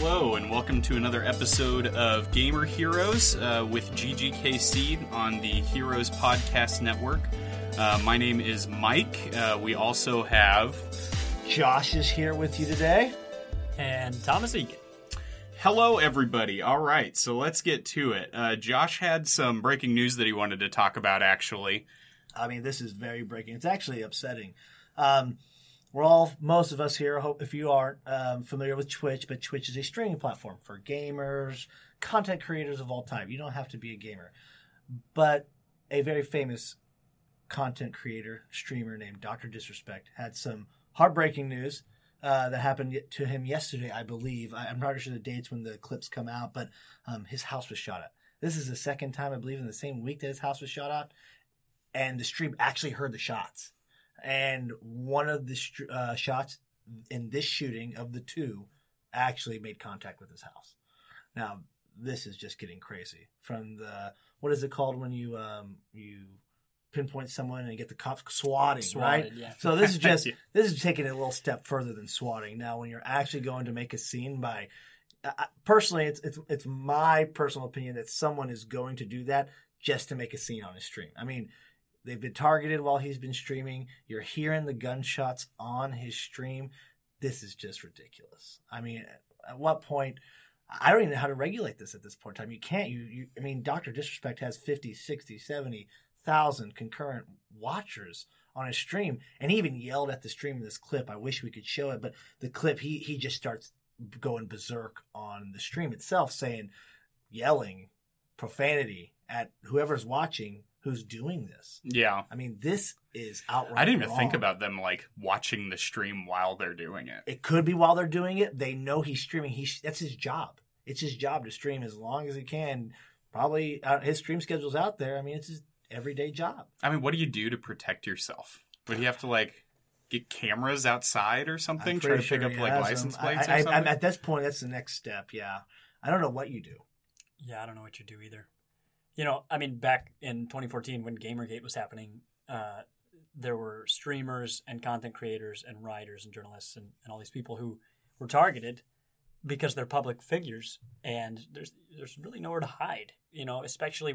Hello, and welcome to another episode of Gamer Heroes with GGKC on the Heroes Podcast Network. My name is Mike. We also have... Josh is here with you today. And Thomas Egan. Hello, everybody. All right, so let's get to it. Josh had some breaking news that he wanted to talk about, actually. I mean, this is very breaking. It's actually upsetting. Most of us here, if you aren't familiar with Twitch, but Twitch is a streaming platform for gamers, content creators of all time. You don't have to be a gamer. But a very famous content creator, streamer named Dr. Disrespect had some heartbreaking news that happened to him yesterday, I believe. I'm not sure the dates when the clips come out, but his house was shot at. This is the second time, I believe, in the same week that his house was shot at. And the stream actually heard the shots. And one of the shots in this shooting of the two actually made contact with his house. Now, this is just getting crazy. From the, what is it called when you pinpoint someone and get the cops? Swatting, right? Yeah. So this is just, this is taking it a little step further than swatting. Now, when you're actually going to make a scene by, personally, it's my personal opinion that someone is going to do that just to make a scene on his stream. I mean, they've been targeted while he's been streaming. You're hearing the gunshots on his stream. This is just ridiculous. I mean, at what point? I don't even know how to regulate this at this point in time. You can't. I mean, Dr. Disrespect has 50, 60, 70,000 concurrent watchers on his stream. And he even yelled at the stream in this clip. I wish we could show it. But the clip, he just starts going berserk on the stream itself, yelling profanity at whoever's watching who's doing this. Yeah. I mean, this is outright I didn't even wrong. think about them, like, watching the stream while they're doing it. It could be while they're doing it. They know he's streaming. That's his job. It's his job to stream as long as he can. Probably his stream schedule's out there. I mean, it's his everyday job. I mean, what do you do to protect yourself? Would you have to, like, get cameras outside or something? Try to pick up, like, license plates or something? At this point, that's the next step, yeah. I don't know what you do. Yeah, I don't know what you do either. You know, I mean, back in 2014 when Gamergate was happening, there were streamers and content creators and writers and journalists and all these people who were targeted because they're public figures, and there's really nowhere to hide, you know, especially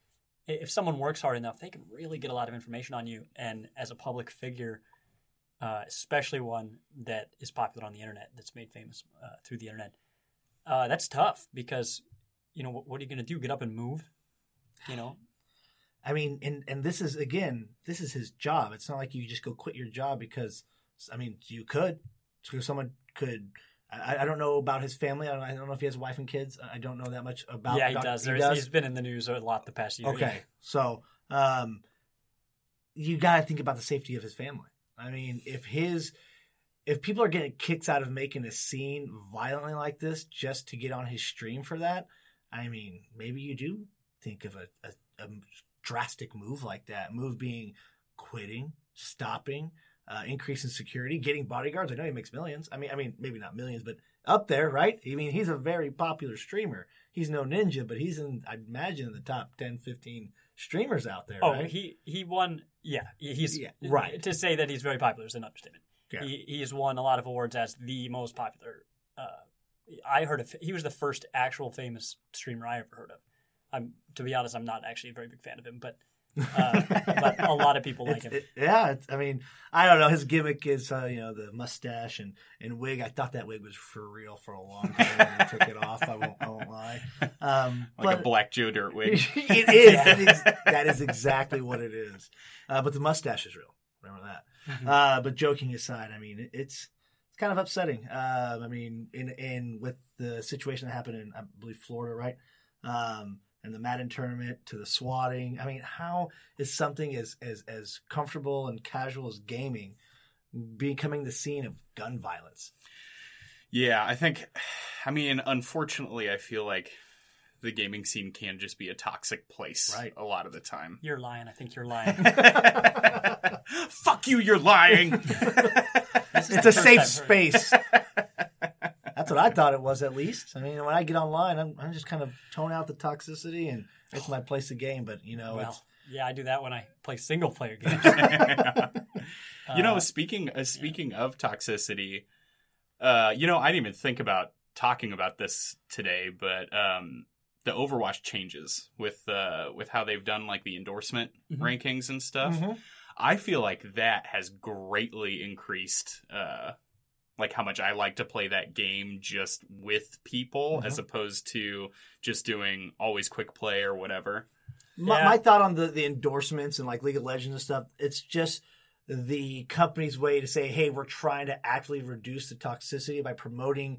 if someone works hard enough, they can really get a lot of information on you. And as a public figure, especially one that is popular on the internet, that's made famous through the internet, that's tough because, you know, what are you going to do? Get up and move? You know, I mean, and this is his job. It's not like you just go quit your job because, I mean, you could. So someone could. I don't know about his family. I don't know if he has a wife and kids. I don't know that much about. Yeah, he does. He's been in the news a lot the past year. Okay, so you got to think about the safety of his family. I mean, if people are getting kicks out of making a scene violently like this just to get on his stream for that, I mean, maybe you do think of a drastic move like that. Move being quitting, stopping, increasing security, getting bodyguards. I know he makes millions. I mean, maybe not millions, but up there, right? I mean, he's a very popular streamer. He's no ninja, but he's I'd imagine, in the top 10, 15 streamers out there. Oh, right? he won. Yeah, right. To say that he's very popular is an understatement. Yeah. He's won a lot of awards as the most popular. I heard he was the first actual famous streamer I ever heard of. To be honest, I'm not actually a very big fan of him, but a lot of people like him. I mean, I don't know. His gimmick is, the mustache and wig. I thought that wig was for real for a long time when he took it off. I won't lie. Like a Black Joe Dirt wig. It is. That is exactly what it is. But the mustache is real. Remember that. Mm-hmm. But joking aside, I mean, it's kind of upsetting. I mean, in with the situation that happened in, I believe, Florida, right? And the Madden tournament to the swatting. I mean, how is something as comfortable and casual as gaming becoming the scene of gun violence? Yeah, unfortunately, I feel like the gaming scene can just be a toxic place a lot of the time. You're lying. I think you're lying. Fuck you, you're lying. It's a safe space. That's what I thought it was, at least. I mean, when I get online, I'm just kind of tone out the toxicity, and it's my place to game. But, I do that when I play single-player games. Speaking of toxicity, I didn't even think about talking about this today, but the Overwatch changes with how they've done like the endorsement rankings and stuff. I feel like that has greatly increased like how much I like to play that game just with people as opposed to just doing always quick play or whatever. My thought on the endorsements and like League of Legends and stuff, it's just the company's way to say, hey, we're trying to actively reduce the toxicity by promoting,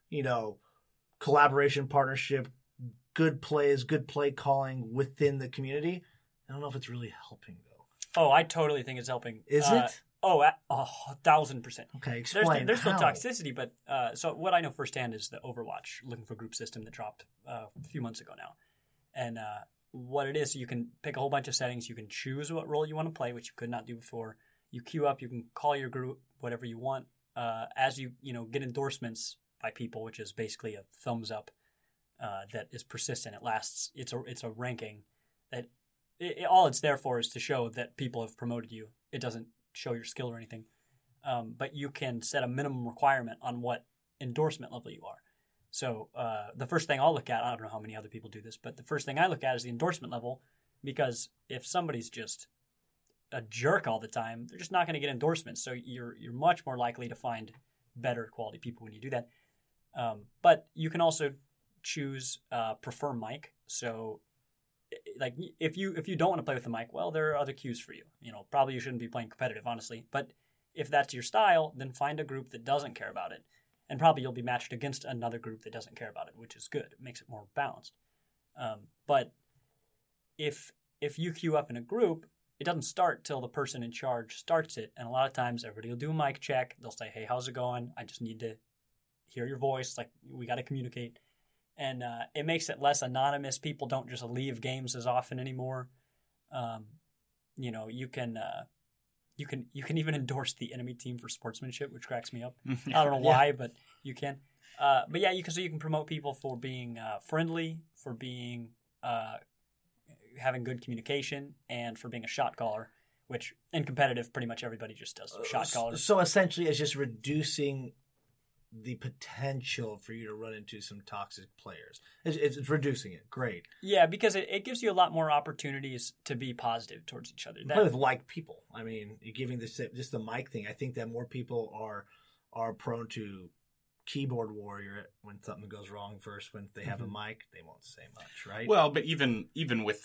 collaboration, partnership, good plays, good play calling within the community. I don't know if it's really helping though. Oh, I totally think it's helping. Is it? Oh, 1,000%. Okay, explain. There's still how. toxicity, but so what I know firsthand is the Overwatch looking for group system that dropped a few months ago now. And what it is, you can pick a whole bunch of settings. You can choose what role you want to play, which you could not do before. You queue up. You can call your group whatever you want. As you get endorsements by people, which is basically a thumbs up that is persistent. It lasts. It's a ranking that all it's there for is to show that people have promoted you. It doesn't show your skill or anything. But you can set a minimum requirement on what endorsement level you are. So the first thing I'll look at, I don't know how many other people do this, but the first thing I look at is the endorsement level, because if somebody's just a jerk all the time, they're just not going to get endorsements. So you're much more likely to find better quality people when you do that. But you can also choose prefer mic. So like if you don't want to play with the mic, well, there are other cues for you. Probably you shouldn't be playing competitive, honestly. But if that's your style, then find a group that doesn't care about it. And probably you'll be matched against another group that doesn't care about it, which is good. It makes it more balanced. But if you queue up in a group, it doesn't start till the person in charge starts it. And a lot of times everybody will do a mic check. They'll say, hey, how's it going? I just need to hear your voice. Like, we got to communicate. And it makes it less anonymous. People don't just leave games as often anymore. You can even endorse the enemy team for sportsmanship, which cracks me up. I don't know why, but you can. But yeah, you can promote people for being friendly, for being having good communication, and for being a shot caller. Which in competitive, pretty much everybody just does shot callers. So essentially, it's just reducing the potential for you to run into some toxic players. It's reducing it. Great. Yeah, because it gives you a lot more opportunities to be positive towards each other. Play with like people. I mean, you're giving this just the mic thing. I think that more people are prone to keyboard warrior when something goes wrong first. When they have a mic, they won't say much, right? Well, but even with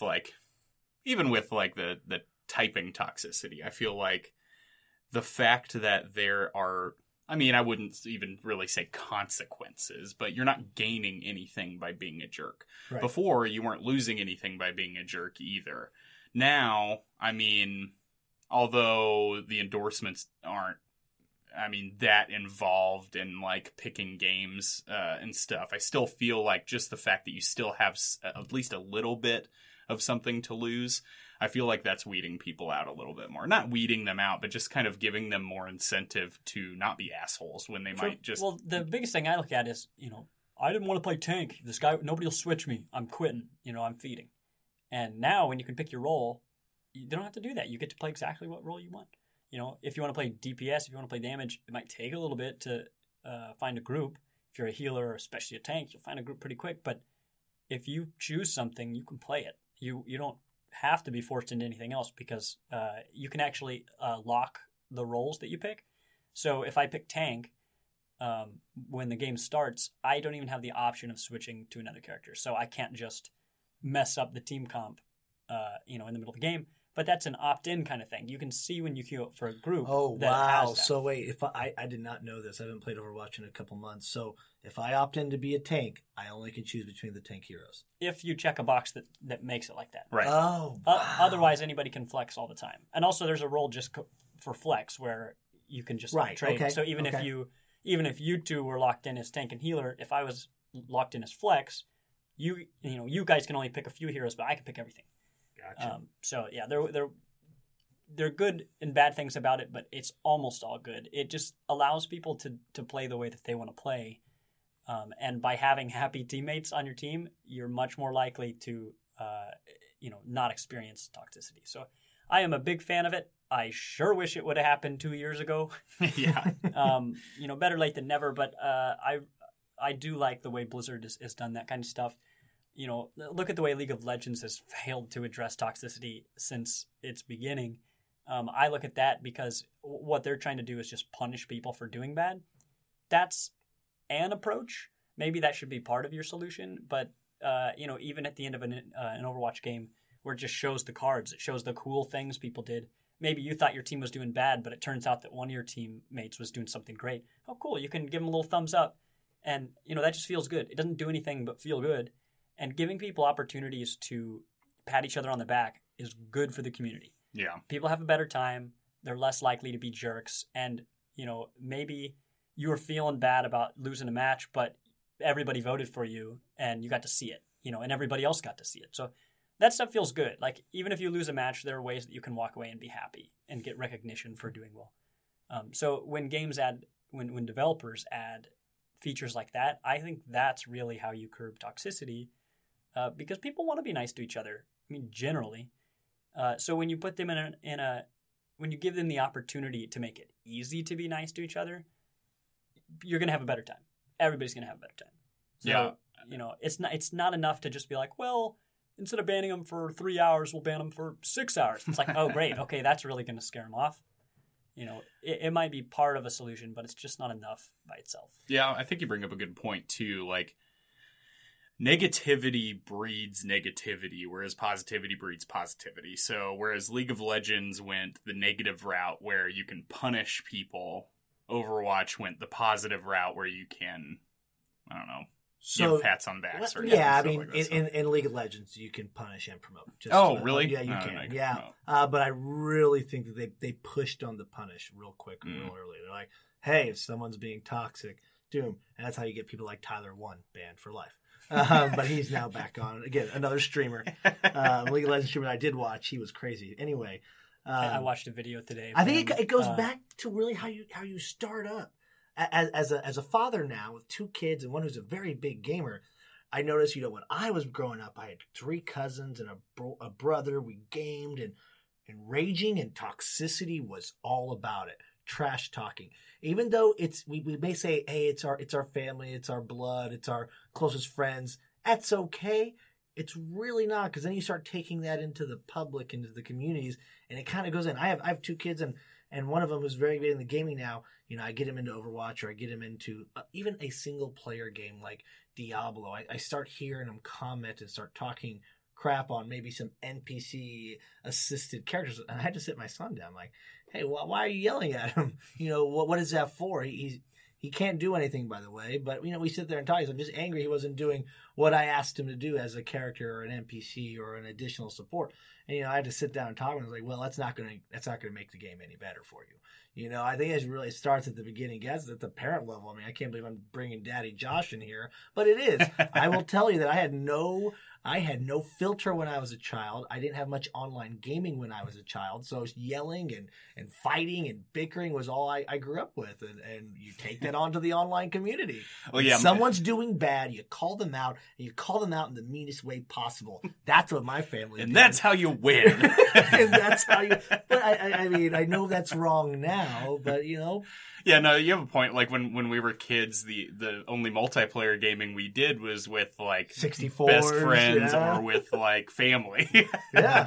the typing toxicity, I feel like the fact that there are, I mean, I wouldn't even really say consequences, but you're not gaining anything by being a jerk. Right. Before, you weren't losing anything by being a jerk either. Now, I mean, although the endorsements aren't, that involved in like picking games and stuff, I still feel like just the fact that you still have at least a little bit of something to lose, I feel like that's weeding people out a little bit more. Not weeding them out, but just kind of giving them more incentive to not be assholes when they might just... Well, the biggest thing I look at is, I didn't want to play tank. This guy, nobody will switch me. I'm quitting. I'm feeding. And now when you can pick your role, you don't have to do that. You get to play exactly what role you want. If you want to play DPS, if you want to play damage, it might take a little bit to find a group. If you're a healer, or especially a tank, you'll find a group pretty quick. But if you choose something, you can play it. You don't have to be forced into anything else, because you can actually lock the roles that you pick. So if I pick tank, when the game starts, I don't even have the option of switching to another character. So I can't just mess up the team comp, in the middle of the game. But that's an opt-in kind of thing. You can see when you queue up for a group. Oh, that wow. has that. So wait, if I did not know this. I haven't played Overwatch in a couple months. So if I opt in to be a tank, I only can choose between the tank heroes. If you check a box that makes it like that. Right. Oh, wow. Otherwise, anybody can flex all the time. And also there's a role just for flex where you can just trade. Okay. So even if you two were locked in as tank and healer, if I was locked in as flex, you guys can only pick a few heroes, but I can pick everything. Gotcha. So yeah, there are good and bad things about it, but it's almost all good. It just allows people to play the way that they want to play. And by having happy teammates on your team, you're much more likely to, not experience toxicity. So I am a big fan of it. I sure wish it would have happened 2 years ago. Yeah. Better late than never. But I do like the way Blizzard has done that kind of stuff. You know, look at the way League of Legends has failed to address toxicity since its beginning. I look at that because what they're trying to do is just punish people for doing bad. That's an approach. Maybe that should be part of your solution. But, you know, even at the end of an Overwatch game where it just shows the cards, it shows the cool things people did. Maybe you thought your team was doing bad, but it turns out that one of your teammates was doing something great. Oh, cool. You can give them a little thumbs up. And, you know, that just feels good. It doesn't do anything but feel good. And giving people opportunities to pat each other on the back is good for the community. Yeah. People have a better time. They're less likely to be jerks. And, you know, maybe you were feeling bad about losing a match, but everybody voted for you and you got to see it, you know, and everybody else got to see it. So that stuff feels good. Like, even if you lose a match, there are ways that you can walk away and be happy and get recognition for doing well. So when games add, when developers add features like that, I think that's really how you curb toxicity, because people want to be nice to each other. I mean, generally. So when you put them when you give them the opportunity to make it easy to be nice to each other, you're going to have a better time. Everybody's going to have a better time. So, Yeah. You know, it's not enough to just be like, well, instead of banning them for 3 hours, we'll ban them for 6 hours. It's like, oh, great. Okay, that's really going to scare them off. You know, it might be part of a solution, but it's just not enough by itself. Yeah, I think you bring up a good point, too. Like, negativity breeds negativity, whereas positivity breeds positivity. So whereas League of Legends went the negative route where you can punish people, Overwatch went the positive route where you can, I don't know, give pats on backs. Or yeah, I stuff mean, like that, in League of Legends, you can punish and promote. Really? Yeah, you Oh, can. no, Yeah, no. but I really think that they pushed on the punish real quick, real early. They're like, hey, if someone's being toxic, doom. And that's how you get people like Tyler 1 banned for life. But he's now back on. Again, another streamer. League of Legends streamer I did watch. He was crazy. Anyway. I watched a video today. I think it goes back to really how you start up. As a father now with 2 kids and one who's a very big gamer, I noticed, you know, when I was growing up, I had 3 cousins and a brother. We gamed and raging and toxicity was all about it. Trash talking. Even though we may say, hey, it's our family, it's our blood, it's our closest friends. That's okay. It's really not, because then you start taking that into the public, into the communities, and it kind of goes in. I have 2 kids, and one of them who's very big in the gaming now. You know, I get him into Overwatch, or I get him into even a single player game like Diablo. I start hearing him comment and start talking crap on maybe some NPC assisted characters, and I had to sit my son down, like, hey, why are you yelling at him? You know, what is that for? He can't do anything, by the way. But, you know, we sit there and talk. I'm just angry he wasn't doing what I asked him to do as a character or an NPC or an additional support. And, you know, I had to sit down and talk. And I was like, well, that's not going to make the game any better for you. You know, I think it starts at the beginning. Guys, at the parent level. I mean, I can't believe I'm bringing Daddy Josh in here, but it is. I will tell you that I had no filter when I was a child. I didn't have much online gaming when I was a child. So yelling and fighting and bickering was all I grew up with. And you take that onto the online community. Well, yeah, if someone's doing bad, you call them out, and you call them out in the meanest way possible. That's what my family and did. that's how you win. And that's how you, but I mean, I know that's wrong now, but you know. Yeah, no, you have a point. Like when we were kids, the only multiplayer gaming we did was with like 64 best friends yeah. or with like family. Yeah.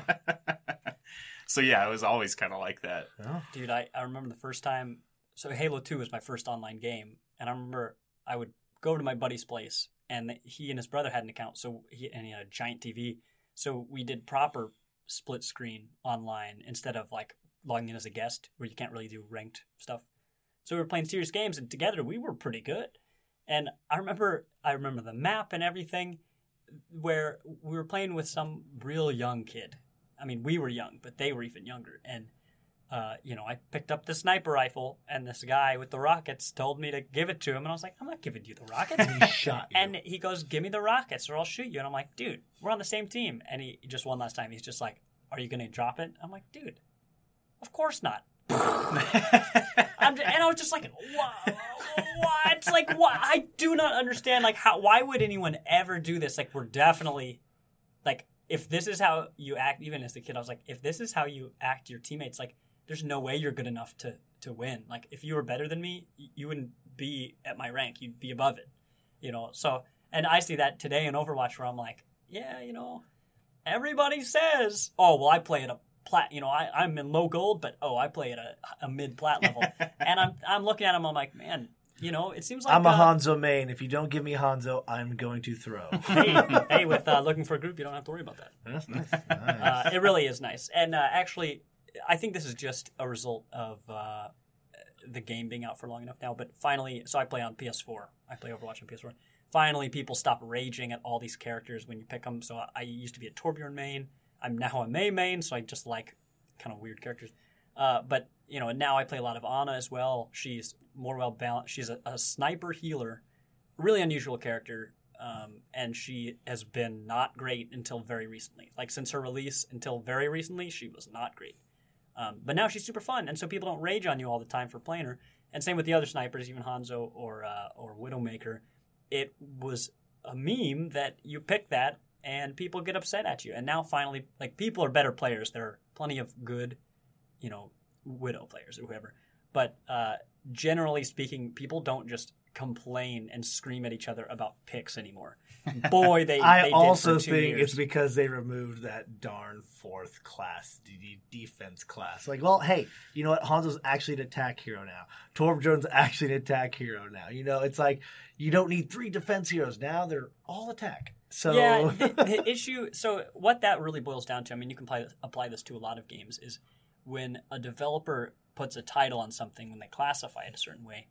So yeah, it was always kind of like that. Oh. Dude, I remember the first time. So Halo 2 was my first online game, and I remember I would go to my buddy's place, and he and his brother had an account, and he had a giant TV. So we did proper split screen online instead of like logging in as a guest, where you can't really do ranked stuff. So we were playing serious games, and together we were pretty good. And I remember the map and everything, where we were playing with some real young kid. I mean, we were young, but they were even younger. And you know, I picked up the sniper rifle, and this guy with the rockets told me to give it to him, and I was like, I'm not giving you the rockets. He shot you. And he goes, give me the rockets or I'll shoot you. And I'm like, dude, we're on the same team. And he just one last time, he's just like, are you going to drop it? I'm like, dude, of course not. And I was just like, what? Like, what? I do not understand. Like, why would anyone ever do this? Like, we're definitely, like, if this is how you act, even as a kid, I was like, if this is how you act your teammates, like, there's no way you're good enough to win. Like, if you were better than me, you wouldn't be at my rank. You'd be above it. So, and I see that today in Overwatch where I'm like, yeah, everybody says, oh, well, I play at a plat, I'm in low gold, but I play at a mid plat level. And I'm looking at him, I'm like, man, it seems like I'm a Hanzo main. If you don't give me Hanzo, I'm going to throw. hey, with looking for a group, you don't have to worry about that. That's nice. It really is nice. And actually, I think this is just a result of the game being out for long enough now. But finally, so I play on PS4. I play Overwatch on PS4. Finally, people stop raging at all these characters when you pick them. So I used to be a Torbjorn main. I'm now a Mei main, so I just like kind of weird characters. But now I play a lot of Ana as well. She's more well balanced. She's a sniper healer, really unusual character, and she has been not great until very recently. Like since her release until very recently, she was not great. But now she's super fun, and so people don't rage on you all the time for playing her. And same with the other snipers, even Hanzo or Widowmaker. It was a meme that you pick that, and people get upset at you. And now finally, like people are better players. There are plenty of good, Widow players or whoever. But generally speaking, people don't just complain and scream at each other about picks anymore. Boy, they I did also for 2 think years. it's because they removed that darn fourth class, defense class. Like, well, hey, you know what? Hanzo's actually an attack hero now. Torbjorn's actually an attack hero now. It's like you don't need 3 defense heroes. Now they're all attack. So Yeah, the issue. So what that really boils down to, I mean, you can apply this to a lot of games, is when a developer puts a title on something, when they classify it a certain way,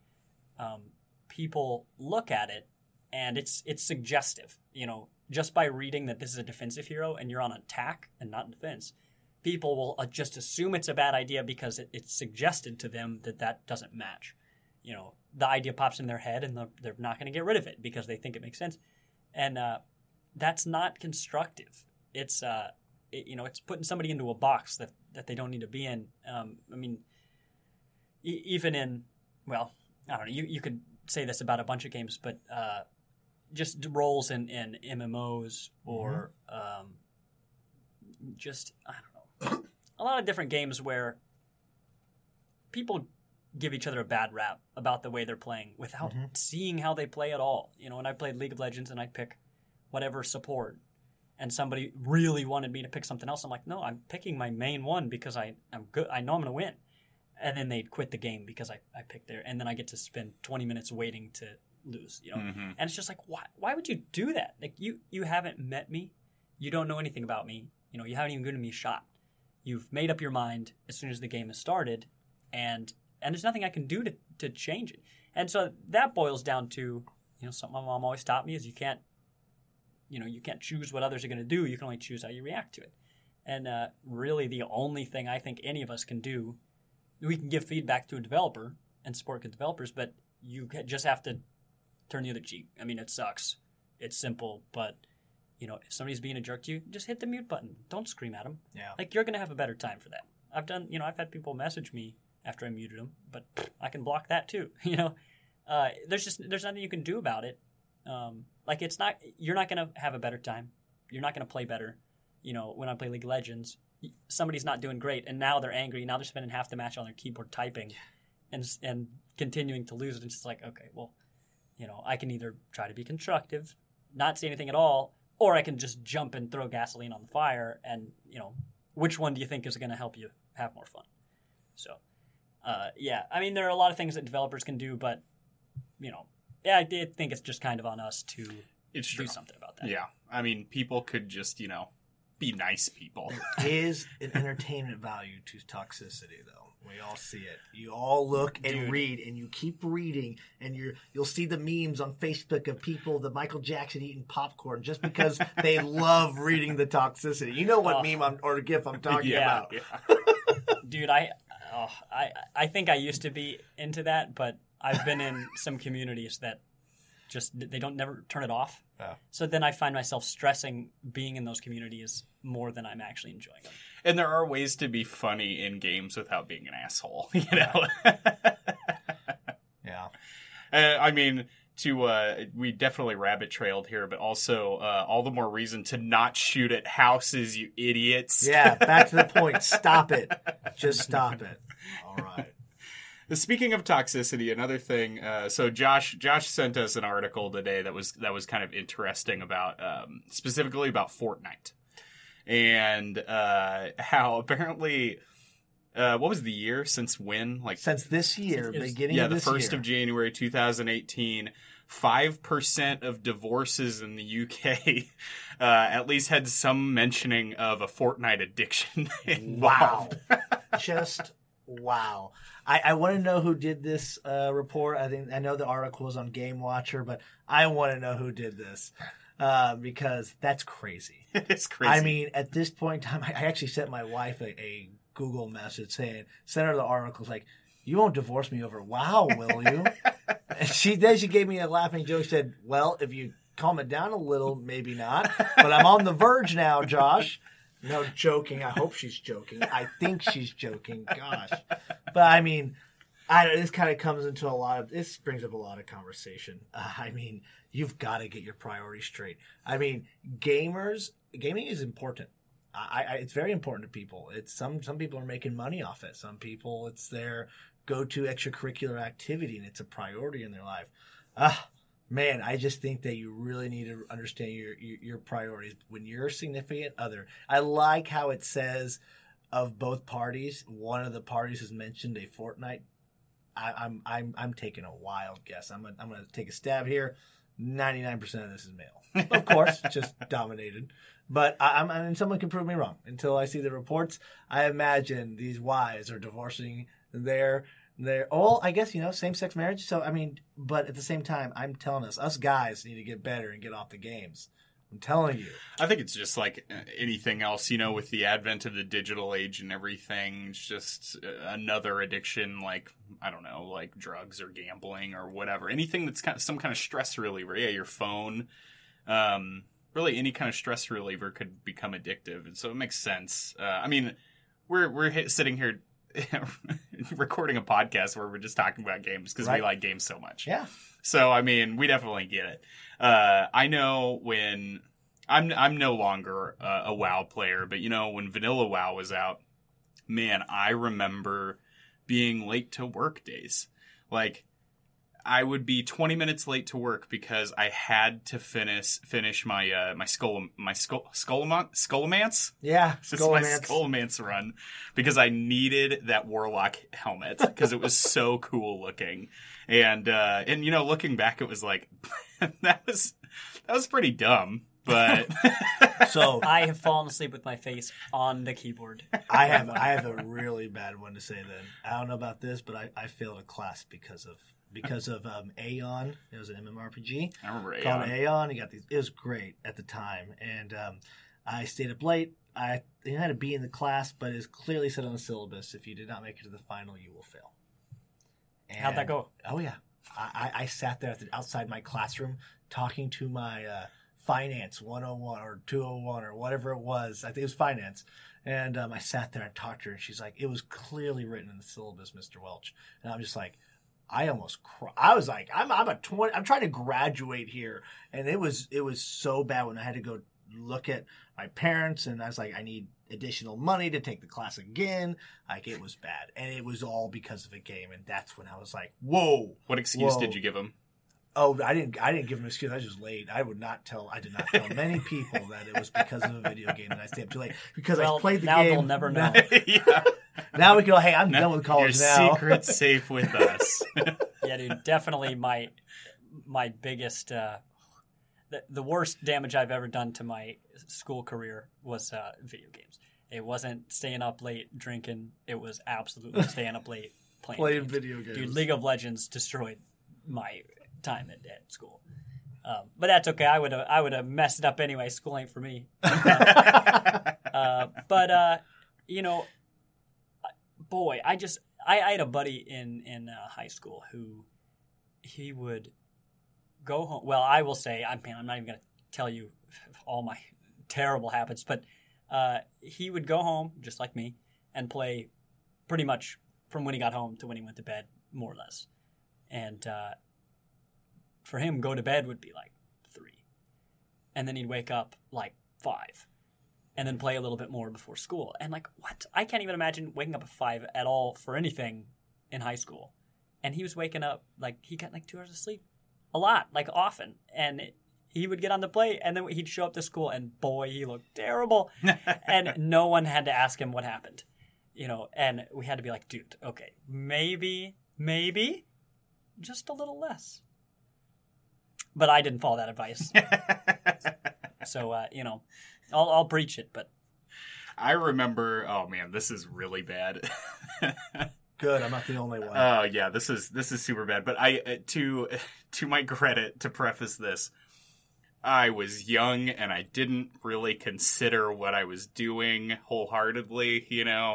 people look at it and it's suggestive. Just by reading that this is a defensive hero and you're on attack and not defense, people will just assume it's a bad idea because it's suggested to them that doesn't match. The idea pops in their head and they're not going to get rid of it because they think it makes sense. And that's not constructive. It's it's putting somebody into a box that they don't need to be in. I mean, even in, well, I don't know. You could say this about a bunch of games, but just roles in MMOs or just, I don't know, a lot of different games where people give each other a bad rap about the way they're playing without seeing how they play at all. When I played League of Legends and I'd pick whatever support and somebody really wanted me to pick something else, I'm like, no, I'm picking my main one because I'm good. I know I'm going to win. And then they'd quit the game because I picked there. And then I get to spend 20 minutes waiting to lose, And it's just like, why would you do that? Like, you haven't met me. You don't know anything about me. You haven't even given me a shot. You've made up your mind as soon as the game has started. And there's nothing I can do to change it. And so that boils down to, something my mom always taught me is you can't choose what others are going to do. You can only choose how you react to it. And really the only thing I think any of us can do, we can give feedback to a developer and support good developers, but you just have to turn the other cheek. I mean, it sucks. It's simple, but if somebody's being a jerk to you, just hit the mute button. Don't scream at them. Yeah. Like, you're going to have a better time for that. I've had people message me after I muted them, but I can block that too. There's nothing you can do about it. You're not going to have a better time. You're not going to play better. When I play League of Legends, somebody's not doing great, and now they're angry. Now they're spending half the match on their keyboard typing and continuing to lose. And it's just like, okay, well, I can either try to be constructive, not say anything at all, or I can just jump and throw gasoline on the fire. And, which one do you think is going to help you have more fun? So, yeah, I mean, there are a lot of things that developers can do, but, yeah, I did think it's just kind of on us to do something about that. Yeah. I mean, people could just, be nice people. There is an entertainment value to toxicity, though. We all see it. You all look and read, and you keep reading, and you'll see the memes on Facebook of people, the Michael Jackson eating popcorn, just because they love reading the toxicity. You know what meme or GIF I'm talking about. Yeah. Dude, I think I used to be into that, but I've been in some communities that just they don't never turn it off. Yeah. So then I find myself stressing being in those communities more than I'm actually enjoying them. And there are ways to be funny in games without being an asshole, Yeah. I mean, we definitely rabbit trailed here, but also all the more reason to not shoot at houses, you idiots. Yeah, back to the point. Stop it. Just stop it. All right. Speaking of toxicity, another thing. So Josh sent us an article today that was kind of interesting about specifically about Fortnite and how apparently. What was the year? Since when? Like since this year, beginning yeah, of this the 1st year. of January 2018. 5% of divorces in the UK at least had some mentioning of a Fortnite addiction involved. Wow. Just wow. I want to know who did this report. I know the article was on Game Watcher, but I want to know who did this because that's crazy. It is crazy. I mean, at this point in time, I actually sent my wife a Google message saying, send her the article. It's like, you won't divorce me over WoW, will you? And she gave me a laughing joke. She said, well, if you calm it down a little, maybe not. But I'm on the verge now, Josh. No, joking. I hope she's joking. I think she's joking. Gosh. But I mean, this kind of comes into this brings up a lot of conversation. I mean, you've got to get your priorities straight. I mean, gaming is important. It's very important to people. It's some people are making money off it. Some people, it's their go-to extracurricular activity, and it's a priority in their life. Man, I just think that you really need to understand your priorities when you're a significant other. I like how it says of both parties. One of the parties has mentioned a Fortnite. I'm taking a wild guess. I'm gonna take a stab here. 99% of this is male, of course, just dominated. But and someone can prove me wrong. Until I see the reports, I imagine these wives are divorcing their I guess, same-sex marriage. So, I mean, but at the same time, I'm telling us guys need to get better and get off the games. I'm telling you. I think it's just like anything else, with the advent of the digital age and everything, it's just another addiction, like, I don't know, like drugs or gambling or whatever. Anything that's some kind of stress reliever. Yeah, your phone. Really, any kind of stress reliever could become addictive. And so it makes sense. I mean, we're sitting here recording a podcast where we're just talking about games because we like games so much. Yeah. So, I mean, we definitely get it. I know when I'm no longer a WoW player, but when Vanilla WoW was out, man, I remember being late to work days. Like, I would be 20 minutes late to work because I had to finish my my Skullomance. Yeah, Just my Skullomance run because I needed that Warlock helmet because it was so cool looking. And looking back, it was like that was pretty dumb. But so I have fallen asleep with my face on the keyboard. I have a really bad one to say then. I don't know about this, but I failed a class because of Aeon. It was an MMORPG. I remember Aeon. Called Aeon. It was great at the time, and I stayed up late. I had to be in the class, but it's clearly said on the syllabus: if you did not make it to the final, you will fail. And, how'd that go? Oh yeah, I sat there outside my classroom talking to my finance 101 or 201 or whatever it was. I think it was finance. And I sat there and talked to her, and she's like, "It was clearly written in the syllabus, Mr. Welch." And I'm just like, I almost cried. I was like, I'm trying to graduate here, and it was so bad when I had to go look at my parents, and I was like, I need additional money to take the class again. Like, it was bad, and it was all because of a game, and that's when I was like, whoa. What excuse did you give him? Oh, I didn't give him an excuse. I was just late. I did not tell many people that it was because of a video game that I stayed up too late because I played the now game. They'll never know. Yeah. Now we can go, hey, I'm done with college now. Your secret's safe with us. Yeah, dude, definitely my biggest, the worst damage I've ever done to my school career was video games. It wasn't staying up late drinking. It was absolutely staying up late playing video games. Dude, League of Legends destroyed my time at school. But that's okay. I would have messed it up anyway. School ain't for me. Boy, I had a buddy in high school who he would go home. Well, I will say, I'm not even going to tell you all my terrible habits, but he would go home just like me and play pretty much from when he got home to when he went to bed, more or less. And for him, go to bed would be like 3. And then he'd wake up like 5. And then play a little bit more before school. And like, what? I can't even imagine waking up at 5 at all for anything in high school. and he was waking up like he got like 2 hours of sleep, a lot, like often, and he would get on the play, and then he'd show up to school, and boy, he looked terrible, and no one had to ask him what happened, and we had to be like, dude, okay, maybe just a little less. But I didn't follow that advice. So, I'll preach it, but. I remember, oh man, this is really bad. Good, I'm not the only one. Oh yeah, this is super bad. But to my credit, to preface this, I was young and I didn't really consider what I was doing wholeheartedly,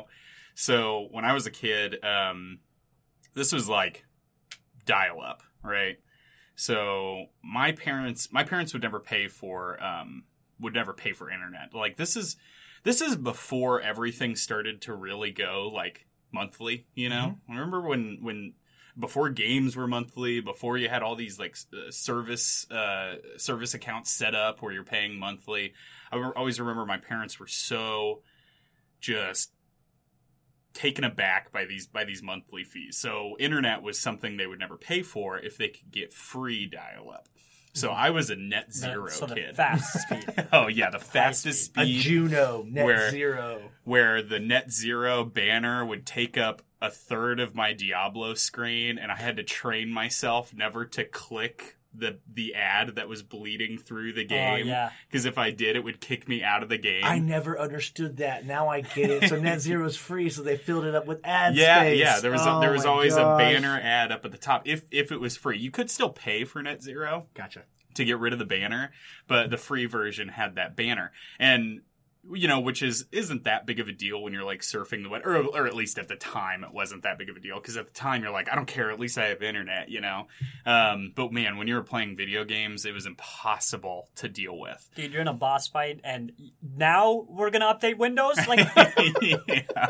So when I was a kid, this was like dial-up, right? So my parents would never pay for internet. Like this is before everything started to really go like monthly, Mm-hmm. I remember when before games were monthly, before you had all these like service accounts set up where you're paying monthly. I always remember my parents were so just taken aback by these monthly fees. So internet was something they would never pay for if they could get free dial-up. So I was a net zero kid. The fast speed. Oh yeah, the fastest speed. A Juno net zero. Where the net zero banner would take up a third of my Diablo screen, and I had to train myself never to click the ad that was bleeding through the game. Yeah. Because if I did, it would kick me out of the game. I never understood that. Now I get it. So net zero is free, so they filled it up with ad space. Yeah. There was always a banner ad up at the top. If it was free, you could still pay for net zero. Gotcha. To get rid of the banner, but the free version had that banner, and which isn't that big of a deal when you're like surfing the web, or at least at the time it wasn't that big of a deal, because at the time you're like, I don't care, at least I have internet, but man, when you were playing video games, it was impossible to deal with. Dude, you're in a boss fight and now we're gonna update Windows, like. Yeah.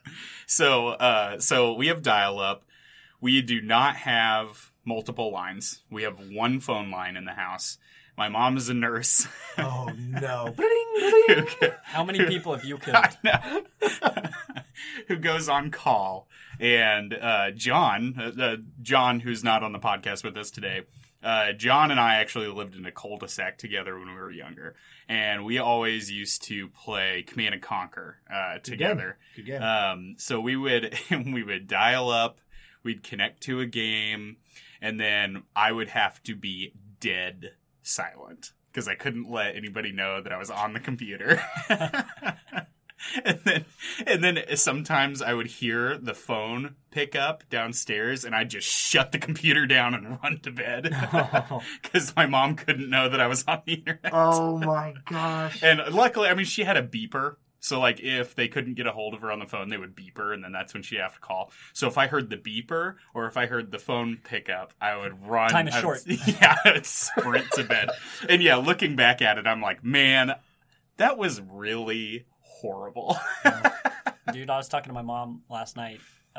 So we have dial-up. We do not have multiple lines. We have one phone line in the house. My mom is a nurse. Oh, no. Bling, bling. How many people have you killed? I know. Who goes on call. And John, who's not on the podcast with us today, John and I actually lived in a cul-de-sac together when we were younger. And we always used to play Command & Conquer together. Good game. So we would dial up. We'd connect to a game. And then I would have to be dead silent because I couldn't let anybody know that I was on the computer. and then sometimes I would hear the phone pick up downstairs, and I'd just shut the computer down and run to bed because my mom couldn't know that I was on the internet. Oh my gosh! And luckily, I mean, she had a beeper. So, like, if they couldn't get a hold of her on the phone, they would beep her, and then that's when she'd have to call. So if I heard the beeper or if I heard the phone pick up, I would run. Time is short. Yeah, I would sprint to bed. And, yeah, looking back at it, I'm like, man, that was really horrible. Dude, I was talking to my mom last night.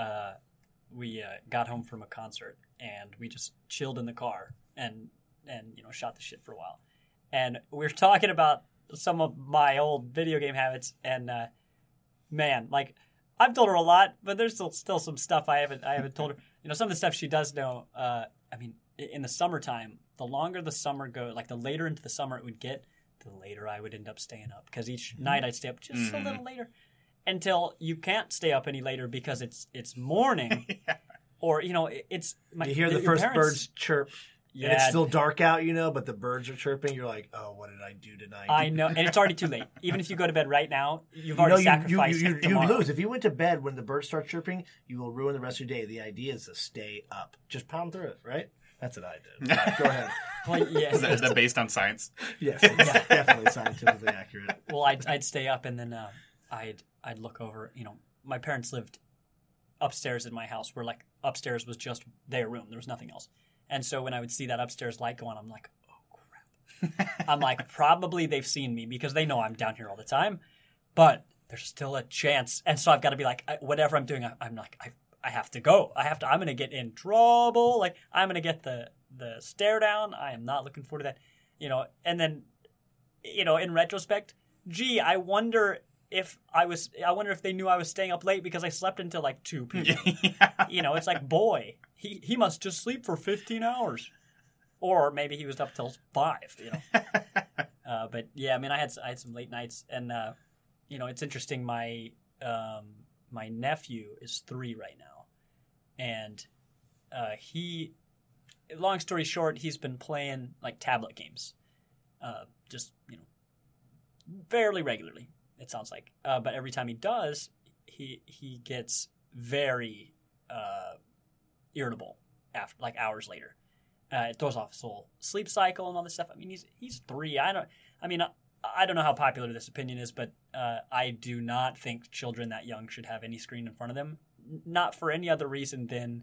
We got home from a concert, and we just chilled in the car and shot the shit for a while. And we were talking about some of my old video game habits, and man, like, I've told her a lot, but there's still some stuff I haven't told her. Some of the stuff she does know. I mean, in the summertime, the longer the summer goes, like the later into the summer it would get, the later I would end up staying up, because each night I'd stay up just a little later until you can't stay up any later because it's morning. Yeah. Or it's you hear the first birds chirp. Yeah, and it's still dark out, but the birds are chirping. You're like, oh, what did I do tonight? I know, and it's already too late. Even if you go to bed right now, you've already sacrificed you tomorrow. lose. If you went to bed when the birds start chirping, you will ruin the rest of your day. The idea is to stay up. Just pound through it, right? That's what I did. Go ahead. Well, yeah. Is that based on science? Yes, it's definitely scientifically accurate. Well, I'd stay up, and then I'd look over. My parents lived upstairs in my house, where like upstairs was just their room. There was nothing else. And so when I would see that upstairs light go on, I'm like, oh, crap. I'm like, probably they've seen me because they know I'm down here all the time. But there's still a chance. And so I've got to be like, whatever I'm doing, I'm like, I have to go. I'm going to get in trouble. Like, I'm going to get the stare down. I am not looking forward to that. And then, in retrospect, gee, I wonder I wonder if they knew I was staying up late because I slept until like 2 p.m. It's like, boy, he must just sleep for 15 hours. Or maybe he was up till 5, But yeah, I mean, I had some late nights, and it's interesting. My nephew is 3 right now, and long story short, he's been playing like tablet games, just fairly regularly. It sounds like, but every time he does, he gets very irritable after like hours later. It throws off his whole sleep cycle and all this stuff. I mean, he's 3. I don't know how popular this opinion is, but I do not think children that young should have any screen in front of them. Not for any other reason than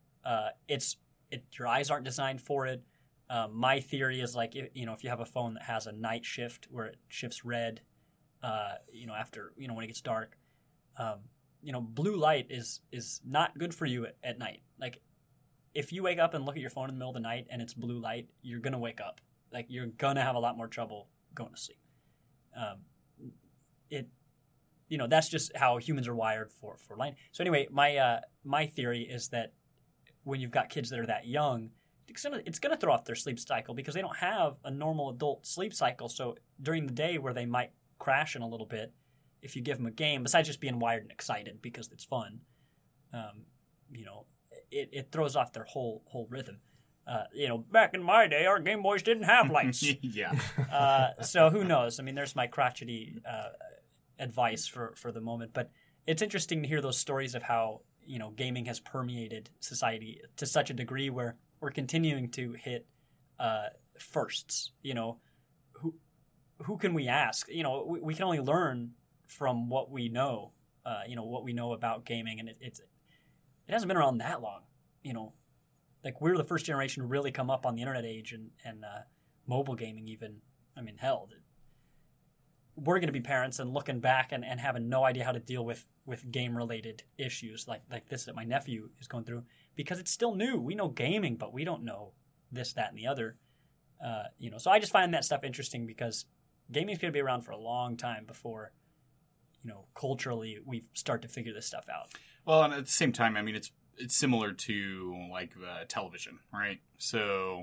your eyes aren't designed for it. My theory is like if you have a phone that has a night shift where it shifts red, after when it gets dark, blue light is not good for you at night. Like, if you wake up and look at your phone in the middle of the night and it's blue light, you're going to wake up. Like, you're going to have a lot more trouble going to sleep. That's just how humans are wired for light. So anyway, my theory is that when you've got kids that are that young, it's going to throw off their sleep cycle because they don't have a normal adult sleep cycle. So during the day where they might crash in a little bit, if you give them a game, besides just being wired and excited because it's fun, it throws off their whole rhythm. Back in my day, our Game Boys didn't have lights. Yeah. So who knows? I mean, there's my crotchety advice for the moment. But it's interesting to hear those stories of how, gaming has permeated society to such a degree where we're continuing to hit firsts. Who can we ask? We can only learn from what we know, what we know about gaming. And it hasn't been around that long, Like, we're the first generation to really come up on the internet age and mobile gaming even. I mean, hell, we're going to be parents and looking back and having no idea how to deal with game-related issues like this that my nephew is going through because it's still new. We know gaming, but we don't know this, that, and the other. So I just find that stuff interesting because gaming's going to be around for a long time before, culturally we start to figure this stuff out. Well, and at the same time, I mean, it's similar to like television, right? So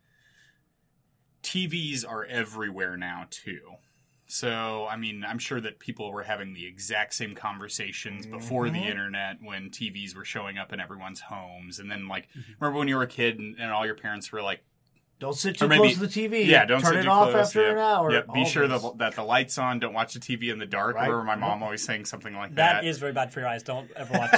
TVs are everywhere now too. So, I mean, I'm sure that people were having the exact same conversations before the internet when TVs were showing up in everyone's homes. And then, like, remember when you were a kid and all your parents were like, don't sit too close to the TV. Yeah, don't turn sit it too off close. after an hour. Yep. Be sure that the light's on. Don't watch the TV in the dark. Right. I remember my mom always saying something like that. That is very bad for your eyes. Don't ever watch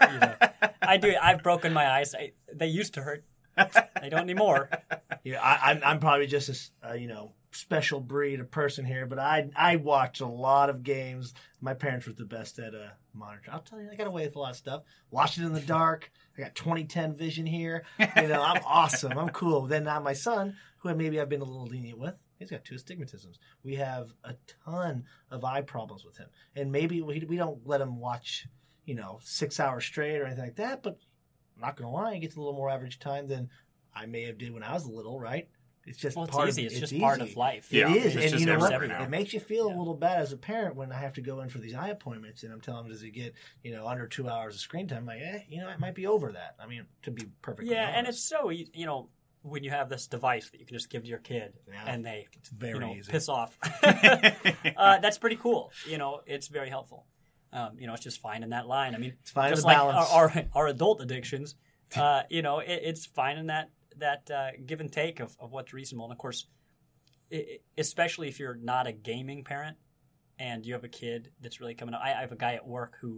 I do. I've broken my eyes. They used to hurt. They don't anymore. Yeah, I'm probably just a special breed of person here, but I watch a lot of games. My parents were the best at monitoring. I'll tell you, I got away with a lot of stuff. Watch it in the dark. I got 20/10 vision here. I'm awesome. I'm cool. Then now my son, who maybe I've been a little lenient with, he's got 2 astigmatisms. We have a ton of eye problems with him, and maybe we don't let him watch 6 hours straight or anything like that. But I'm not gonna lie, he gets a little more average time than I may have did when I was little, right? It's just part easy. Of, it's just easy. part of life. It is, it's and you know what? everywhere. It makes you feel a little bad as a parent when I have to go in for these eye appointments, and I'm telling him, does he get under 2 hours of screen time? I'm like, it might be over that. I mean, to be perfectly honest. And it's so when you have this device that you can just give to your kid, and they it's very easy. piss off. That's pretty cool. It's very helpful. It's just finding that line. I mean, it's finding just the like balance. our adult addictions. It's finding that give and take of what's reasonable. And of course, especially if you're not a gaming parent and you have a kid that's really coming up. I have a guy at work who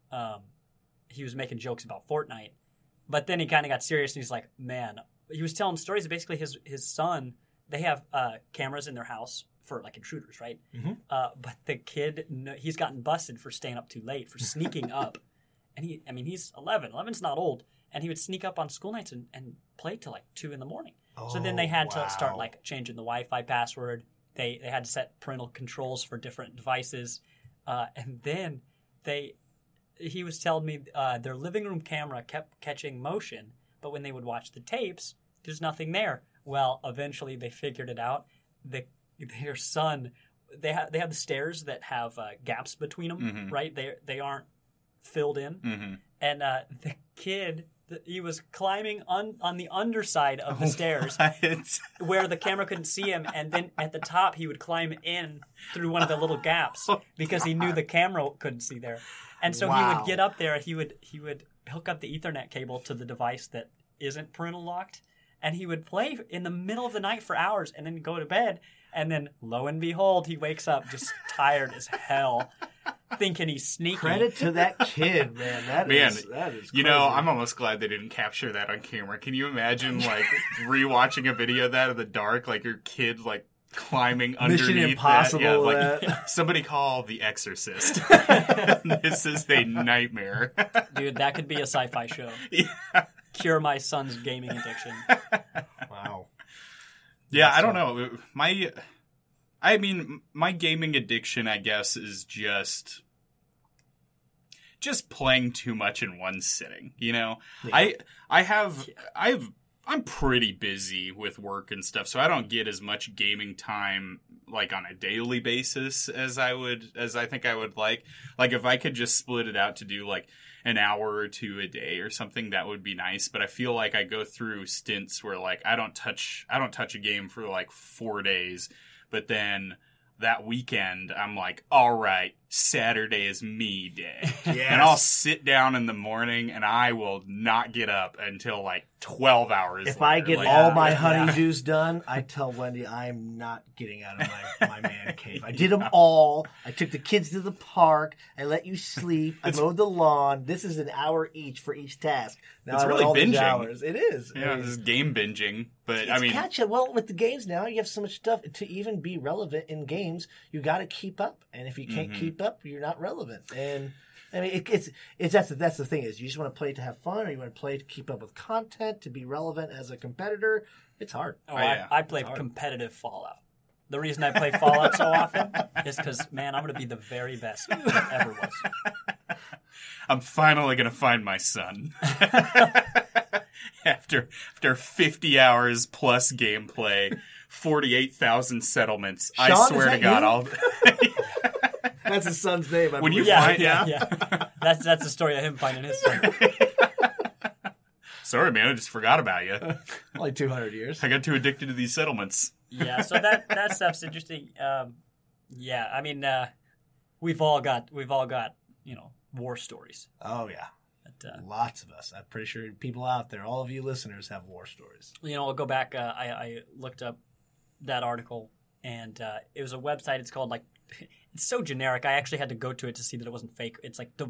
he was making jokes about Fortnite, but then he kind of got serious and he's like, man, he was telling stories of basically his son. They have cameras in their house for like intruders, right? Mm-hmm. But the kid, he's gotten busted for staying up too late, for sneaking up. And he's 11. 11's not old. And he would sneak up on school nights and play till like 2 a.m. So then they had to start like changing the Wi-Fi password. They had to set parental controls for different devices. And then he was telling me their living room camera kept catching motion, but when they would watch the tapes, there's nothing there. Well, eventually they figured it out. Their son they have the stairs that have gaps between them, Mhm. right? They aren't filled in, Mm-hmm. and the kid. He was climbing on the underside of the stairs where the camera couldn't see him, and then at the top he would climb in through one of the little gaps because he knew the camera couldn't see there. And so he Wow. would get up there, he would hook up the Ethernet cable to the device that isn't parental locked, and he would play in the middle of the night for hours and then go to bed, and then lo and behold, he wakes up just tired as hell, thinking he's sneaky. Credit to that kid, man. That is You know, crazy. I'm almost glad they didn't capture that on camera. Can you imagine, like, rewatching a video of that in the dark, like your kid, like, climbing underneath Mission Impossible. that? Yeah, like, that. somebody call The Exorcist. This is a nightmare. Dude, that could be a sci-fi show. Yeah. Cure my son's gaming addiction. Wow. Yeah, I don't know. My gaming addiction, I guess, is just playing too much in one sitting. You know, Yeah. I'm pretty busy with work and stuff, so I don't get as much gaming time like on a daily basis as I think I would like. Like if I could just split it out to do like an hour or two a day or something, that would be nice. But I feel like I go through stints where like I don't touch a game for like 4 days, but then that weekend I'm like, all right, Saturday is me day. Yes. And I'll sit down in the morning and I will not get up until like 12 hours If later. I get Like, all my yeah. honeydews done, I tell Wendy I'm not getting out of my man cave. I did them all. I took the kids to the park. I let you sleep. I mowed the lawn. This is an hour each for each task. Now It's I want really all these binging. hours. It is. yeah, I mean, this is game binging. But it's I mean, catch up. Well, with the games now, you have so much stuff to even be relevant in games. You got to keep up, and if you can't Mm-hmm. keep up, you're not relevant. And I mean, it's that's the thing is, you just want to play to have fun, or you want to play to keep up with content, to be relevant as a competitor. It's hard. Oh, yeah. I play competitive Fallout. The reason I play Fallout so often is because, man, I'm going to be the very best that ever was. I'm finally going to find my son. After 50 hours plus gameplay, 48,000 settlements. I Sean, swear is to that God, you? I'll. That's his son's name. I When you believe. find- yeah. That's the story of him finding his son. Sorry, man, I just forgot about you. Only 200 years. I got too addicted to these settlements. Yeah, so that stuff's interesting. Yeah, I mean, we've all got war stories. Oh yeah, But, lots of us. I'm pretty sure people out there, all of you listeners, have war stories. I'll go back. I looked up that article, and it was a website. It's called it's so generic. I actually had to go to it to see that it wasn't fake. It's like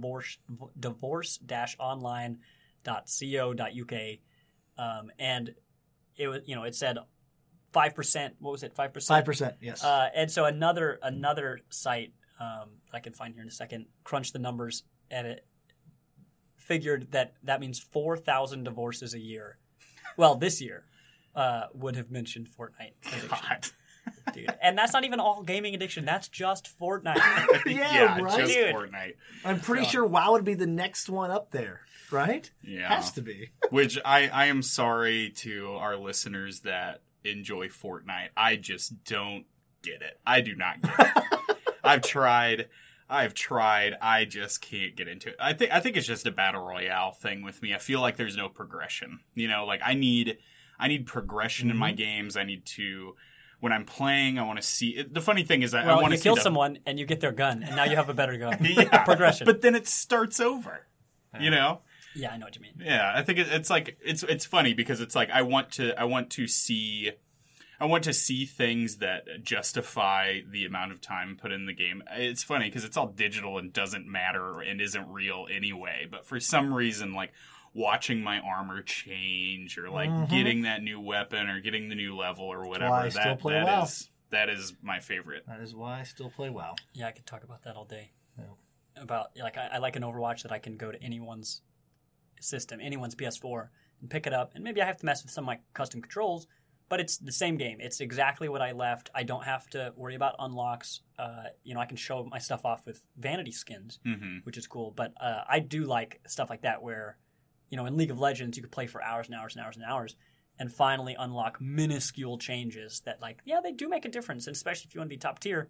divorce-online.co.uk, and it was it said 5%. What was it? 5%. 5%. Yes. And so another site I can find here in a second crunched the numbers, and it figured that means 4,000 divorces a year. Well, this year would have mentioned Fortnite addiction. God. Dude. And that's not even all gaming addiction. That's just Fortnite. Yeah, right? just Dude. Fortnite. I'm pretty sure WoW would be the next one up there, right? Yeah. Has to be. Which I am sorry to our listeners that enjoy Fortnite. I just don't get it. I do not get it. I've tried. I just can't get into it. I think it's just a battle royale thing with me. I feel like there's no progression. Like I need progression in my games. I need to, when I'm playing, I want to see. The funny thing is, I Well, want you to kill someone and you get their gun, and now you have a better gun. Yeah, Progression. but then it starts over. You know. Yeah, I know what you mean. Yeah, I think it's like it's funny because it's like I want to see things that justify the amount of time put in the game. It's funny because it's all digital and doesn't matter and isn't real anyway. But for some reason, like watching my armor change or like getting that new weapon or getting the new level or whatever, why I still play WoW. that is my favorite. That is why I still play WoW. Yeah, I could talk about that all day. Yeah. About I like an Overwatch that I can go to anyone's system, anyone's PS4, and pick it up, and maybe I have to mess with some of my custom controls, but it's the same game. It's exactly what I left. I don't have to worry about unlocks. I can show my stuff off with vanity skins, which is cool. But I do like stuff like that where, in League of Legends, you could play for hours and hours and hours and hours and finally unlock minuscule changes that, they do make a difference, and especially if you want to be top tier.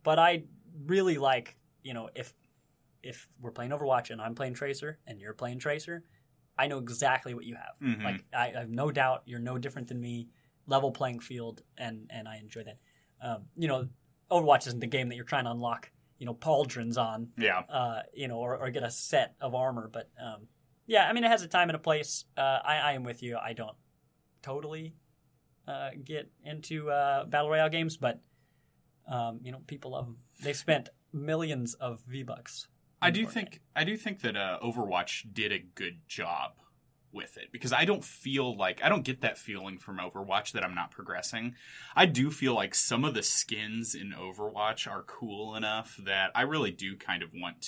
But I really like, if we're playing Overwatch and I'm playing Tracer and you're playing Tracer, I know exactly what you have. Mhm. Like I have no doubt you're no different than me. Level playing field, and I enjoy that. Overwatch isn't the game that you're trying to unlock, pauldrons on, Yeah. or get a set of armor. But yeah, I mean, it has a time and a place. I am with you. I don't totally get into battle royale games, but people love them. They've spent millions of V-Bucks. I do think that Overwatch did a good job with it, because I don't get that feeling from Overwatch that I'm not progressing. I do feel like some of the skins in Overwatch are cool enough that I really do kind of want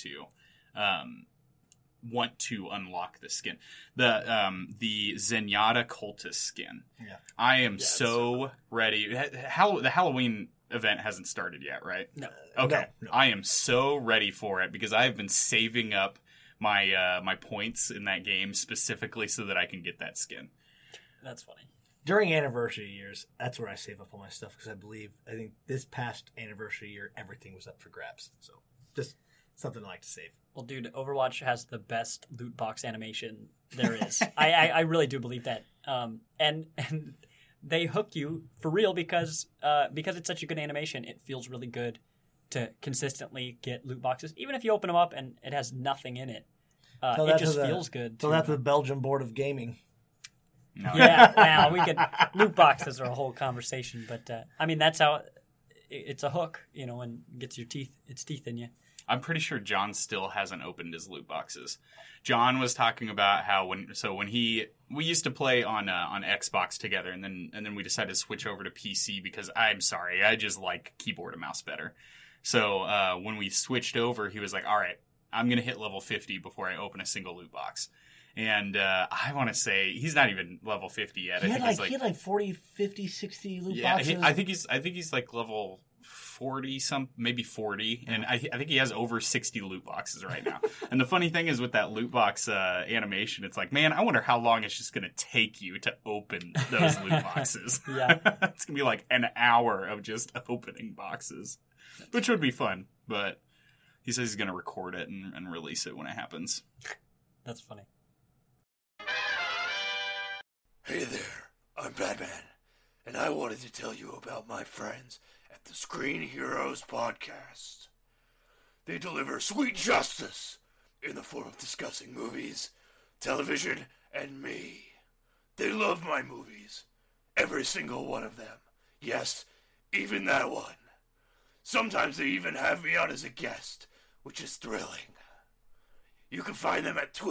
to unlock the skin. The Zenyatta Cultist skin. Yeah. I am so ready. The Halloween event hasn't started yet, right? No. Okay. No. I am so ready for it, because I've been saving up my points in that game specifically so that I can get that skin. That's funny. During anniversary years, that's where I save up all my stuff, because I think this past anniversary year, everything was up for grabs. So just something I like to save. Well, dude, Overwatch has the best loot box animation there is. I really do believe that. And they hook you for real because it's such a good animation. It feels really good to consistently get loot boxes, even if you open them up and it has nothing in it. It just feels good. So that's the Belgian Board of Gaming. No. Yeah, well, we could loot boxes are a whole conversation, but I mean that's how it's a hook, and gets its teeth in you. I'm pretty sure John still hasn't opened his loot boxes. John was talking about how when we used to play on Xbox together, and then we decided to switch over to PC because I'm sorry, I just like keyboard and mouse better. So when we switched over, he was like, "All right, I'm gonna hit level 50 before I open a single loot box." And I want to say he's not even level 50 yet. He had like 40, 50, 60 loot boxes. I think he's like level 40, maybe 40, and I think he has over 60 loot boxes right now. And the funny thing is with that loot box animation, it's like, man, I wonder how long it's just going to take you to open those loot boxes. Yeah. It's going to be like an hour of just opening boxes, which would be fun, but he says he's going to record it and release it when it happens. That's funny. Hey there, I'm Batman, and I wanted to tell you about my friends at the Screen Heroes Podcast. They deliver sweet justice in the form of discussing movies, television, and me. They love my movies, every single one of them. Yes, even that one. Sometimes they even have me on as a guest, which is thrilling. You can find them at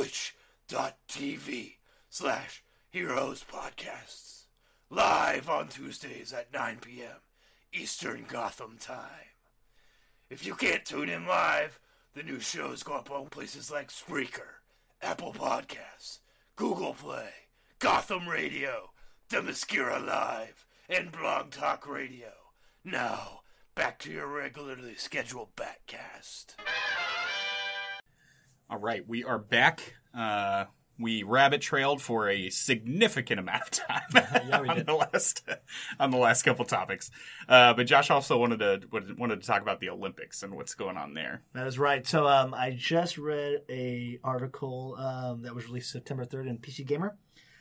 twitch.tv/Heroes Podcasts, live on Tuesdays at 9 p.m. Eastern Gotham time. If you can't tune in live, the new shows go up on places like Spreaker, Apple Podcasts, Google Play, Gotham Radio, Themyscira Live, and Blog Talk Radio. Now, back to your regularly scheduled Batcast. All right, we are back. We rabbit trailed for a significant amount of time Yeah, we did. on the last couple topics. But Josh also wanted to talk about the Olympics and what's going on there. That is right. So I just read a article that was released September 3rd in PC Gamer.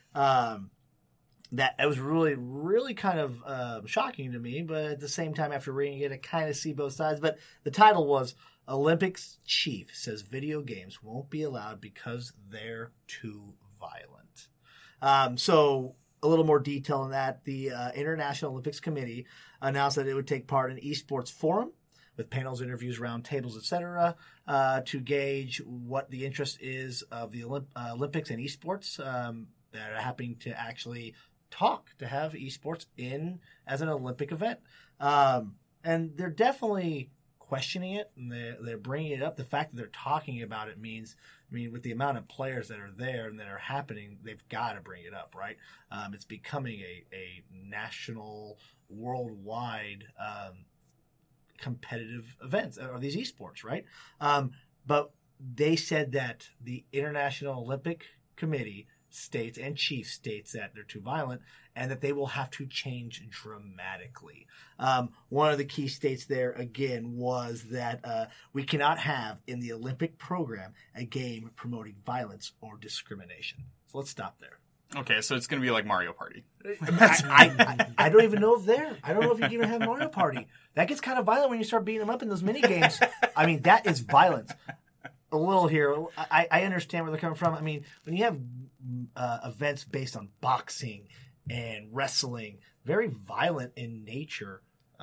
That it was really, really kind of shocking to me, but at the same time, after reading it, I kind of see both sides. But the title was Olympics Chief says video games won't be allowed because they're too violent. So a little more detail on that. The International Olympics Committee announced that it would take part in esports forum with panels, interviews, round tables, etc., to gauge what the interest is of the Olympics and esports that are happening to actually to have esports in as an Olympic event. And they're definitely questioning it, and they're bringing it up. The fact that they're talking about it means, with the amount of players that are there and that are happening, they've got to bring it up, right? It's becoming a national, worldwide competitive events, or these esports, right? But they said that the International Olympic Committee states and chief states that they're too violent and that they will have to change dramatically. One of the key states there, again, was that we cannot have in the Olympic program a game promoting violence or discrimination. So let's stop there. Okay, so it's going to be like Mario Party. I don't even know if there. I don't know if you can even have Mario Party. That gets kind of violent when you start beating them up in those mini games. I mean, that is violence. A little here. I understand where they're coming from. I mean, when you have events based on boxing and wrestling, very violent in nature,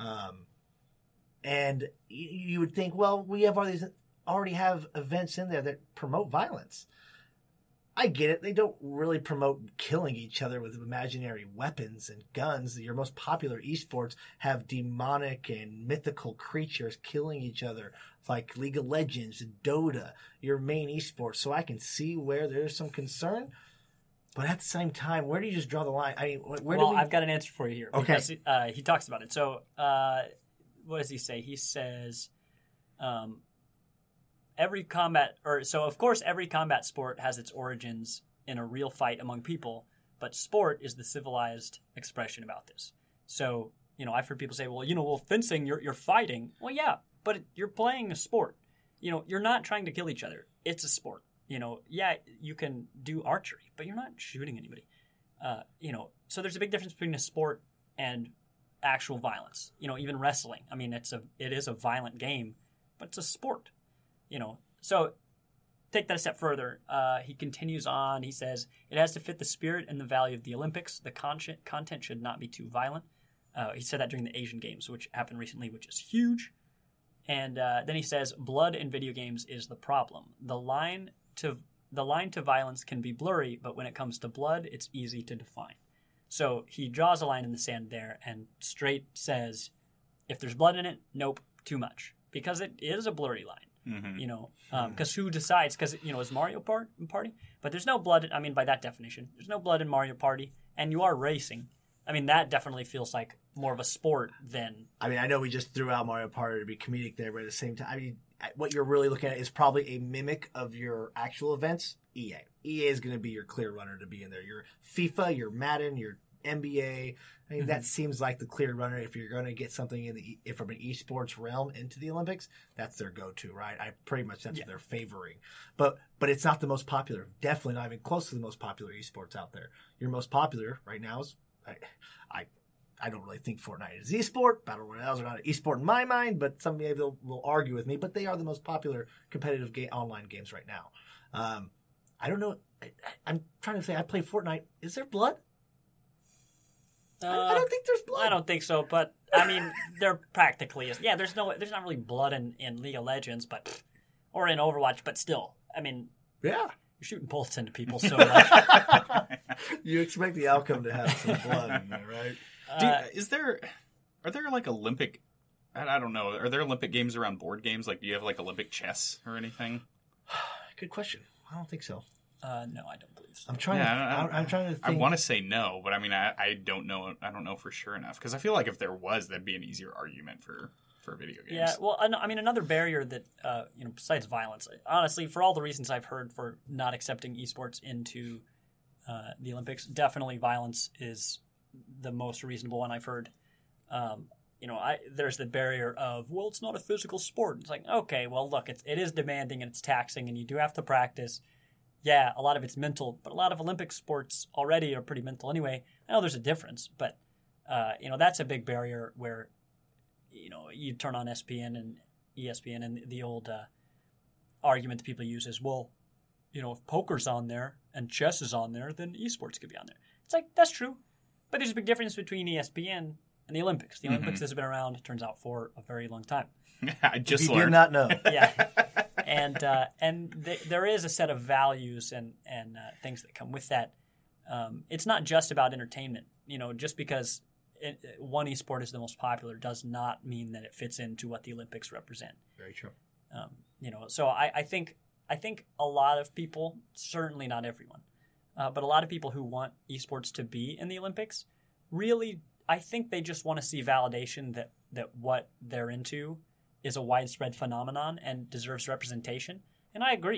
and you would think, well, we have already have events in there that promote violence. I get it. They don't really promote killing each other with imaginary weapons and guns. Your most popular esports have demonic and mythical creatures killing each other, like League of Legends, Dota, your main esports. So I can see where there's some concern. But at the same time, where do you just draw the line? I mean, I've got an answer for you here. Okay. Because he talks about it. So what does he say? He says... every combat sport has its origins in a real fight among people, but sport is the civilized expression about this. So, I've heard people say, well, fencing, you're fighting. Well, yeah, but you're playing a sport. You're not trying to kill each other. It's a sport. Yeah, you can do archery, but you're not shooting anybody. So there's a big difference between a sport and actual violence. Even wrestling. I mean, it is a violent game, but it's a sport. So take that a step further. He continues on. He says, it has to fit the spirit and the value of the Olympics. The content should not be too violent. He said that during the Asian Games, which happened recently, which is huge. And then he says, blood in video games is the problem. The line to violence can be blurry, but when it comes to blood, it's easy to define. So he draws a line in the sand there and straight says, if there's blood in it, nope, too much. Because it is a blurry line. Mm-hmm. Because who decides? Because it's Mario Party, but there's no blood. I mean, by that definition, there's no blood in Mario Party, and you are racing. I mean, that definitely feels like more of a sport than. I mean, I know we just threw out Mario Party to be comedic there, but at the same time, I mean, what you're really looking at is probably a mimic of your actual events. EA is going to be your clear runner to be in there. Your FIFA, your Madden, your NBA. I mean, that seems like the clear runner. If you're going to get something from an esports realm into the Olympics, that's their go-to, right? That's what they're favoring. But it's not the most popular. Definitely not even close to the most popular esports out there. Your most popular right now is I don't really think Fortnite is esport. Battle Royales are not an esport in my mind, but some maybe will argue with me. But they are the most popular competitive online games right now. I don't know. I'm trying to say I play Fortnite. Is there blood? I don't think there's blood. I don't think so, but I mean, there practically is. Yeah, there's not really blood in League of Legends, or in Overwatch, but still, I mean, yeah, you're shooting bullets into people, so you expect the outcome to have some blood in there, right? Are there like Olympic? I don't know. Are there Olympic games around board games? Like, do you have like Olympic chess or anything? Good question. I don't think so. No, I don't believe so. I'm trying to think. I want to say no, but I mean, I don't know. I don't know for sure enough because I feel like if there was, that'd be an easier argument for video games. Yeah, well, I mean, another barrier that besides violence, honestly, for all the reasons I've heard for not accepting esports into the Olympics, definitely violence is the most reasonable one I've heard. There's the barrier of, well, it's not a physical sport. It's like, okay, well, look, it is demanding and it's taxing, and you do have to practice. Yeah, a lot of it's mental, but a lot of Olympic sports already are pretty mental anyway. I know there's a difference, but that's a big barrier where you turn on ESPN and the old argument that people use is, well, if poker's on there and chess is on there, then esports could be on there. It's like, that's true, but there's a big difference between ESPN and the Olympics. The Olympics has been around, it turns out, for a very long time. I just you learned. did not know. Yeah. And there is a set of values and things that come with that. It's not just about entertainment. Just because one esport is the most popular does not mean that it fits into what the Olympics represent. Very true. So I think a lot of people, certainly not everyone, but a lot of people who want esports to be in the Olympics, really, I think they just want to see validation that what they're into is a widespread phenomenon and deserves representation. And I agree.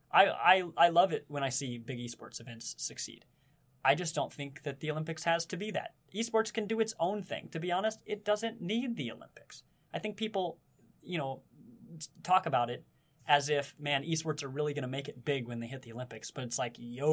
I love it when I see big esports events succeed. I just don't think that the Olympics has to be that. Esports can do its own thing. To be honest, it doesn't need the Olympics. I think people, talk about it as if, man, esports are really going to make it big when they hit the Olympics. But it's like,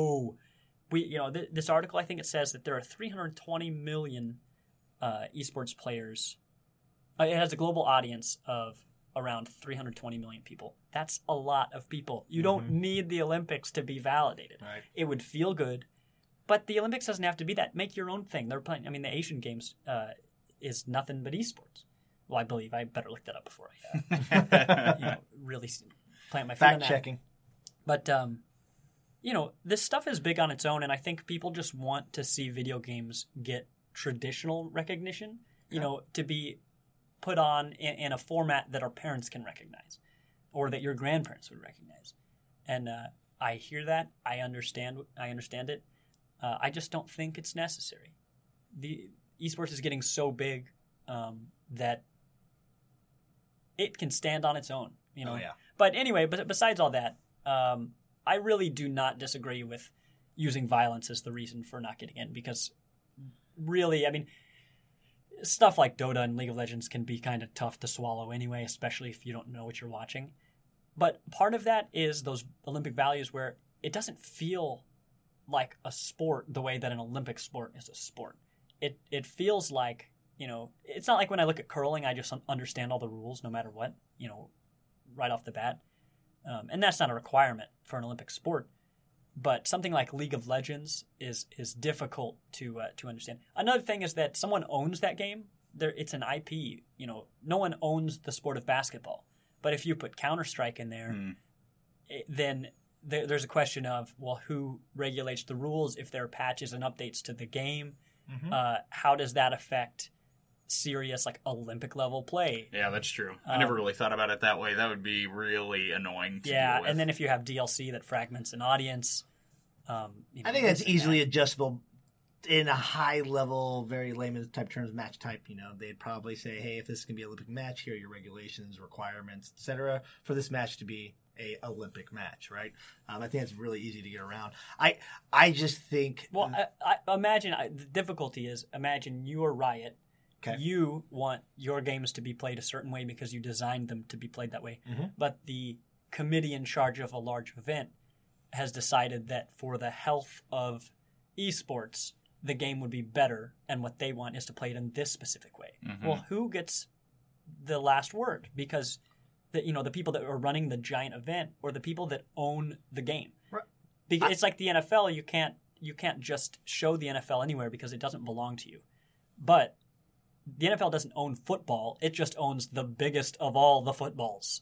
this article, I think it says that there are 320 million esports players. It has a global audience of around 320 million people. That's a lot of people. You don't need the Olympics to be validated. Right. It would feel good. But the Olympics doesn't have to be that. Make your own thing. They're playing. I mean, the Asian Games is nothing but esports. Well, I believe. I better look that up before I really plant my feet on that. Fact checking. But this stuff is big on its own, and I think people just want to see video games get traditional recognition. To be put on in a format that our parents can recognize, or that your grandparents would recognize. And I hear that. I understand it. I just don't think it's necessary. The esports is getting so big that it can stand on its own. Oh, yeah. But anyway, besides all that, I really do not disagree with using violence as the reason for not getting in, because really, I mean, stuff like Dota and League of Legends can be kind of tough to swallow anyway, especially if you don't know what you're watching. But part of that is those Olympic values where it doesn't feel like a sport the way that an Olympic sport is a sport. It feels like, it's not like when I look at curling, I just understand all the rules no matter what, right off the bat. And that's not a requirement for an Olympic sport. But something like League of Legends is difficult to understand. Another thing is that someone owns that game. It's an IP. No one owns the sport of basketball. But if you put Counter-Strike in there, then there's a question of, well, who regulates the rules if there are patches and updates to the game? How does that affect serious, like, Olympic-level play? Yeah, that's true. I never really thought about it that way. That would be really annoying to deal with. And then if you have DLC that fragments an audience... I think that's easily adjustable in a high-level, very layman-type terms, match type. They'd probably say, hey, if this is going to be an Olympic match, here are your regulations, requirements, etc., for this match to be a Olympic match, right? I think it's really easy to get around. I just think... Well, I imagine the difficulty is, imagine you are Riot. Okay. You want your games to be played a certain way because you designed them to be played that way. But the committee in charge of a large event has decided that for the health of esports, the game would be better, and what they want is to play it in this specific way. Well, who gets the last word? Because the people that are running the giant event, or the people that own the game. Right. Because it's like the NFL. You can't just show the NFL anywhere because it doesn't belong to you. But the NFL doesn't own football; it just owns the biggest of all the footballs.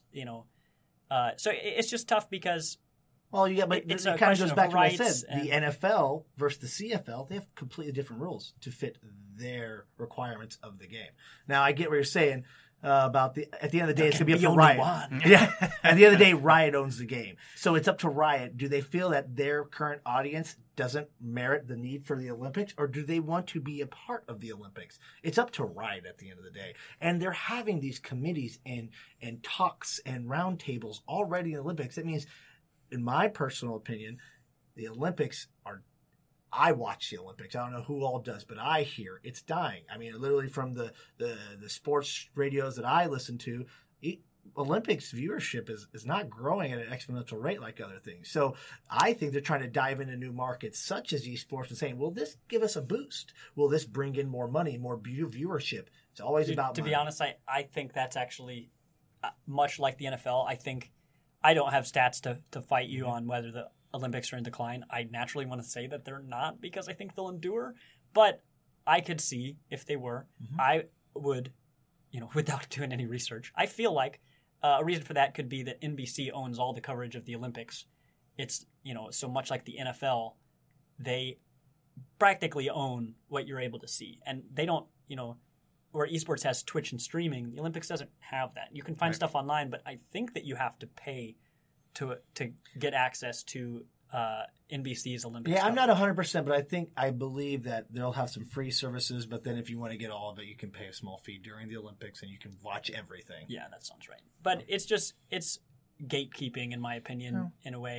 So it's just tough because. Well, yeah, but it kind of goes back to what I said. The NFL versus the CFL, they have completely different rules to fit their requirements of the game. Now, I get what you're saying about at the end of the day, it's going to be up to Riot. Yeah, at the end of the day, Riot owns the game. So it's up to Riot. Do they feel that their current audience doesn't merit the need for the Olympics, or do they want to be a part of the Olympics? It's up to Riot at the end of the day. And they're having these committees and talks and roundtables already in the Olympics. That means... in my personal opinion, the Olympics are... I watch the Olympics. I don't know who all does, but I hear it's dying. I mean, literally from the sports radios that I listen to, Olympics viewership is not growing at an exponential rate like other things. So I think they're trying to dive into new markets such as esports and saying, will this give us a boost? Will this bring in more money, more viewership? It's always about money. To be honest, I think that's actually much like the NFL. I think... I don't have stats to fight you on whether the Olympics are in decline. I naturally want to say that they're not because I think they'll endure. But I could see if they were, I would, without doing any research, I feel like a reason for that could be that NBC owns all the coverage of the Olympics. It's, so much like the NFL, they practically own what you're able to see. And they don't, where esports has Twitch and streaming, the Olympics doesn't have that. You can find stuff online, but I think that you have to pay to get access to NBC's Olympics. Yeah, I'm not 100%, but I believe that they'll have some free services, but then if you want to get all of it, you can pay a small fee during the Olympics and you can watch everything. Yeah, that sounds right. But it's gatekeeping, in my opinion, in a way.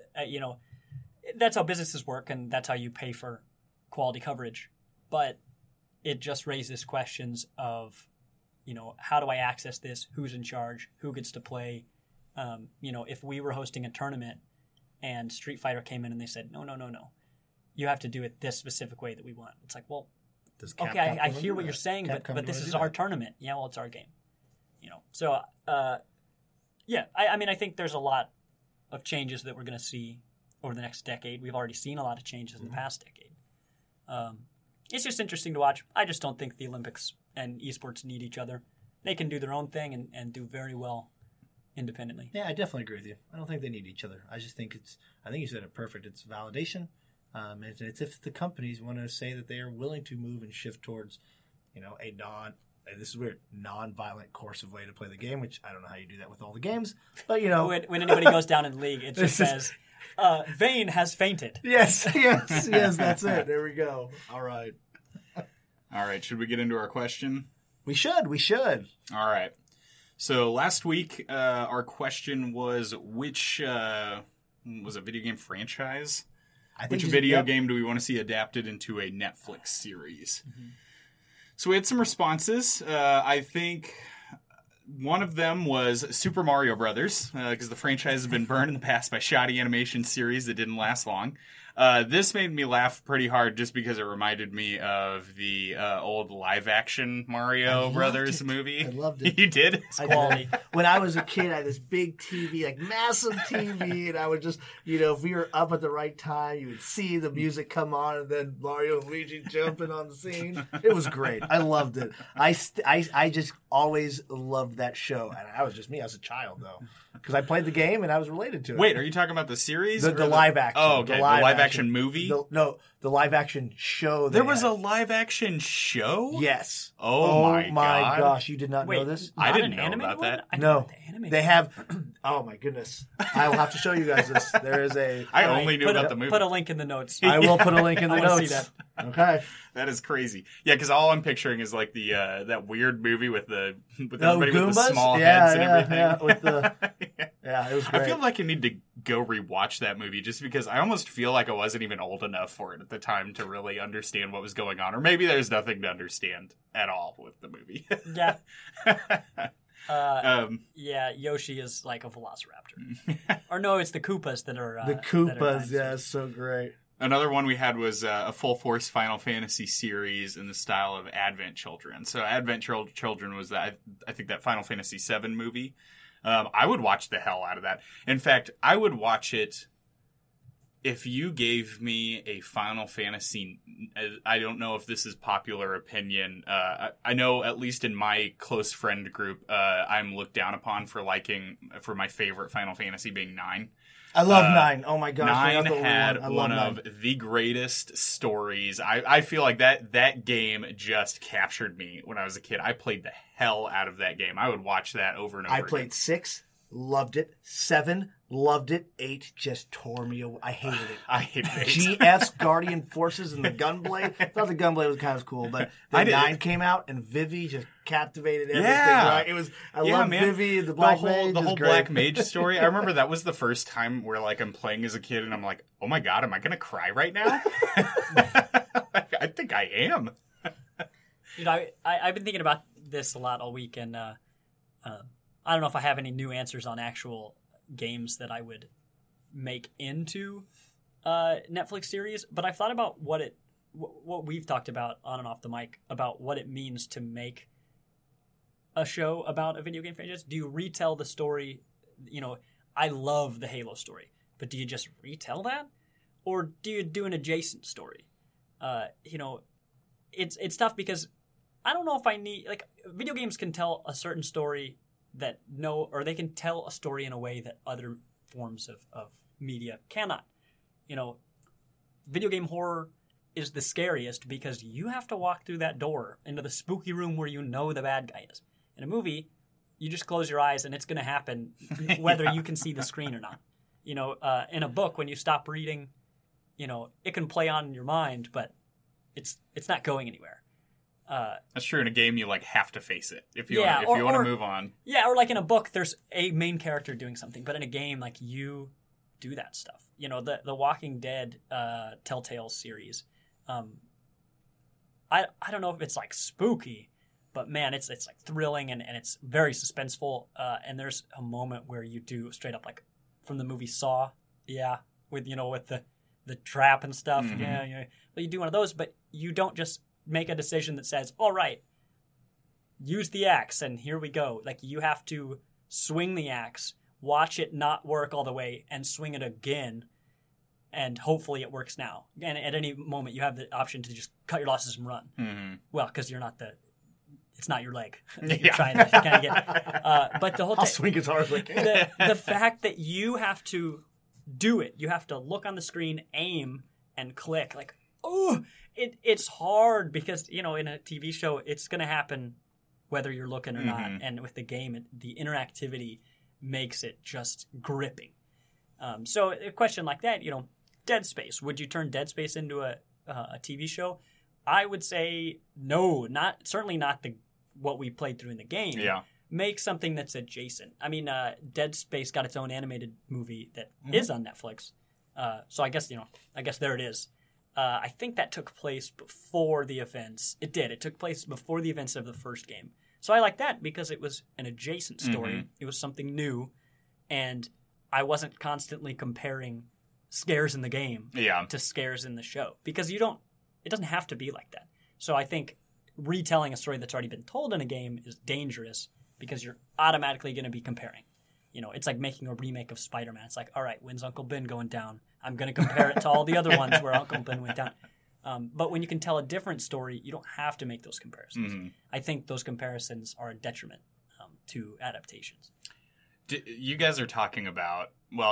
that's how businesses work, and that's how you pay for quality coverage. But it just raises questions of, how do I access this? Who's in charge? Who gets to play? If we were hosting a tournament and Street Fighter came in and they said, no, you have to do it this specific way that we want. It's like, well, okay, I hear what you're saying, but this is our tournament. Yeah, well, it's our game. So I think there's a lot of changes that we're going to see over the next decade. We've already seen a lot of changes in the past decade. It's just interesting to watch. I just don't think the Olympics and esports need each other. They can do their own thing and do very well independently. Yeah, I definitely agree with you. I don't think they need each other. I just think I think you said it perfect. It's validation. It's if the companies want to say that they are willing to move and shift towards, this is weird, non-violent, coercive way to play the game, which I don't know how you do that with all the games. But, When anybody goes down in League, it just says, Vayne has fainted. Yes, that's it. There we go. All right. All right, should we get into our question? We should. All right. So last week, our question was, which was a video game franchise? Which video game do we want to see adapted into a Netflix series? Mm-hmm. So we had some responses. I think one of them was Super Mario Brothers, because the franchise has been burned in the past by shoddy animation series that didn't last long. This made me laugh pretty hard just because it reminded me of the old live-action Mario Brothers movie. I loved it. You did? It's quality. When I was a kid, I had this big TV, like massive TV, and I would just, if we were up at the right time, you would see the music come on, and then Mario and Luigi jumping on the scene. It was great. I loved it. I just always loved that show, and I was just me. I was a child, though, because I played the game, and I was related to it. Wait, are you talking about the series? The live action. Oh, okay. The live action movie? The live action show. There was a live action show? Yes. Oh my gosh, you did not know this? I didn't know about that. No. They have, oh my goodness. I will have to show you guys this. There is I only knew about the movie. Put a link in the notes. I will put a link in the notes. See that. Okay. That is crazy. Yeah, because all I'm picturing is like the that weird movie with everybody with the small heads and everything. Yeah, it was great. I feel like I need to go rewatch that movie just because I almost feel like I wasn't even old enough for it at the time to really understand what was going on. Or maybe there's nothing to understand at all with the movie. Yeah. Yoshi is like a velociraptor. Or no, it's the Koopas that are... the Koopas, it's so great. Another one we had was a Full Force Final Fantasy series in the style of Advent Children. So Advent Children was I think that Final Fantasy VII movie. I would watch the hell out of that. In fact, I would watch it if you gave me a Final Fantasy. I don't know if this is popular opinion. I know at least in my close friend group, I'm looked down upon for my favorite Final Fantasy being 9. I love 9. Oh my gosh. 9 had one of the greatest stories. I feel like that game just captured me when I was a kid. I played the hell out of that game. I would watch that over and over again. I played 6, loved it. 7, loved it. 8 just tore me away. I hated it. I hated it. GF's Guardian Forces and the Gunblade. I thought the Gunblade was kind of cool, but then 9 came out and Vivi just captivated everything. Yeah. Right? It was. I love Vivi, the Black Mage. The whole Black Mage story. I remember that was the first time where I'm playing as a kid and I'm like, oh my god, am I going to cry right now? I think I am. I've been thinking about this a lot all week, and I don't know if I have any new answers on actual games that I would make into Netflix series, but I've thought about what we've talked about on and off the mic about what it means to make a show about a video game franchise. Do you retell the story? I love the Halo story, but do you just retell that, or do you do an adjacent story? It's tough because I don't know if I need video games can tell a certain story or they can tell a story in a way that other forms of media cannot. Video game horror is the scariest because you have to walk through that door into the spooky room where the bad guy is. In a movie, you just close your eyes and it's going to happen whether you can see the screen or not. In a book, when you stop reading, it can play on in your mind, but it's not going anywhere. That's true. In a game, you have to face it if you want to move on. Yeah, or in a book, there's a main character doing something, but in a game, you do that stuff. You know, the Walking Dead Telltale series. I don't know if it's like spooky, but man, it's like thrilling and it's very suspenseful. And there's a moment where you do straight up like from the movie Saw, with the trap and stuff. Mm-hmm. Yeah. Well, you do one of those, but you don't just make a decision that says, all right, use the axe and here we go. Like you have to swing the axe, watch it not work all the way, and swing it again, and hopefully it works now. And at any moment, you have the option to just cut your losses and run. Mm-hmm. Well, because it's not your leg. Yeah. You're trying to kind of get. But the whole I'll swing as hard as I can. the fact that you have to do it, you have to look on the screen, aim, and click. Like, it's hard because in a TV show, it's going to happen whether you're looking or not. And with the game, the interactivity makes it just gripping. So a question like that, Dead Space. Would you turn Dead Space into a TV show? I would say no, certainly not what we played through in the game. Yeah. Make something that's adjacent. I mean, Dead Space got its own animated movie that is on Netflix. So I guess there it is. I think that took place before the events. It did. It took place before the events of the first game. So I like that because it was an adjacent story. Mm-hmm. It was something new, and I wasn't constantly comparing scares in the game to scares in the show because it doesn't have to be like that. So I think retelling a story that's already been told in a game is dangerous because you're automatically going to be comparing. It's like making a remake of Spider-Man. It's like, all right, when's Uncle Ben going down? I'm going to compare it to all the other ones where Uncle Ben went down. But when you can tell a different story, you don't have to make those comparisons. Mm-hmm. I think those comparisons are a detriment to adaptations. You guys are talking about,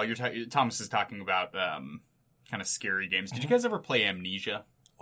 Thomas is talking about kind of scary games. Did you guys ever play Amnesia?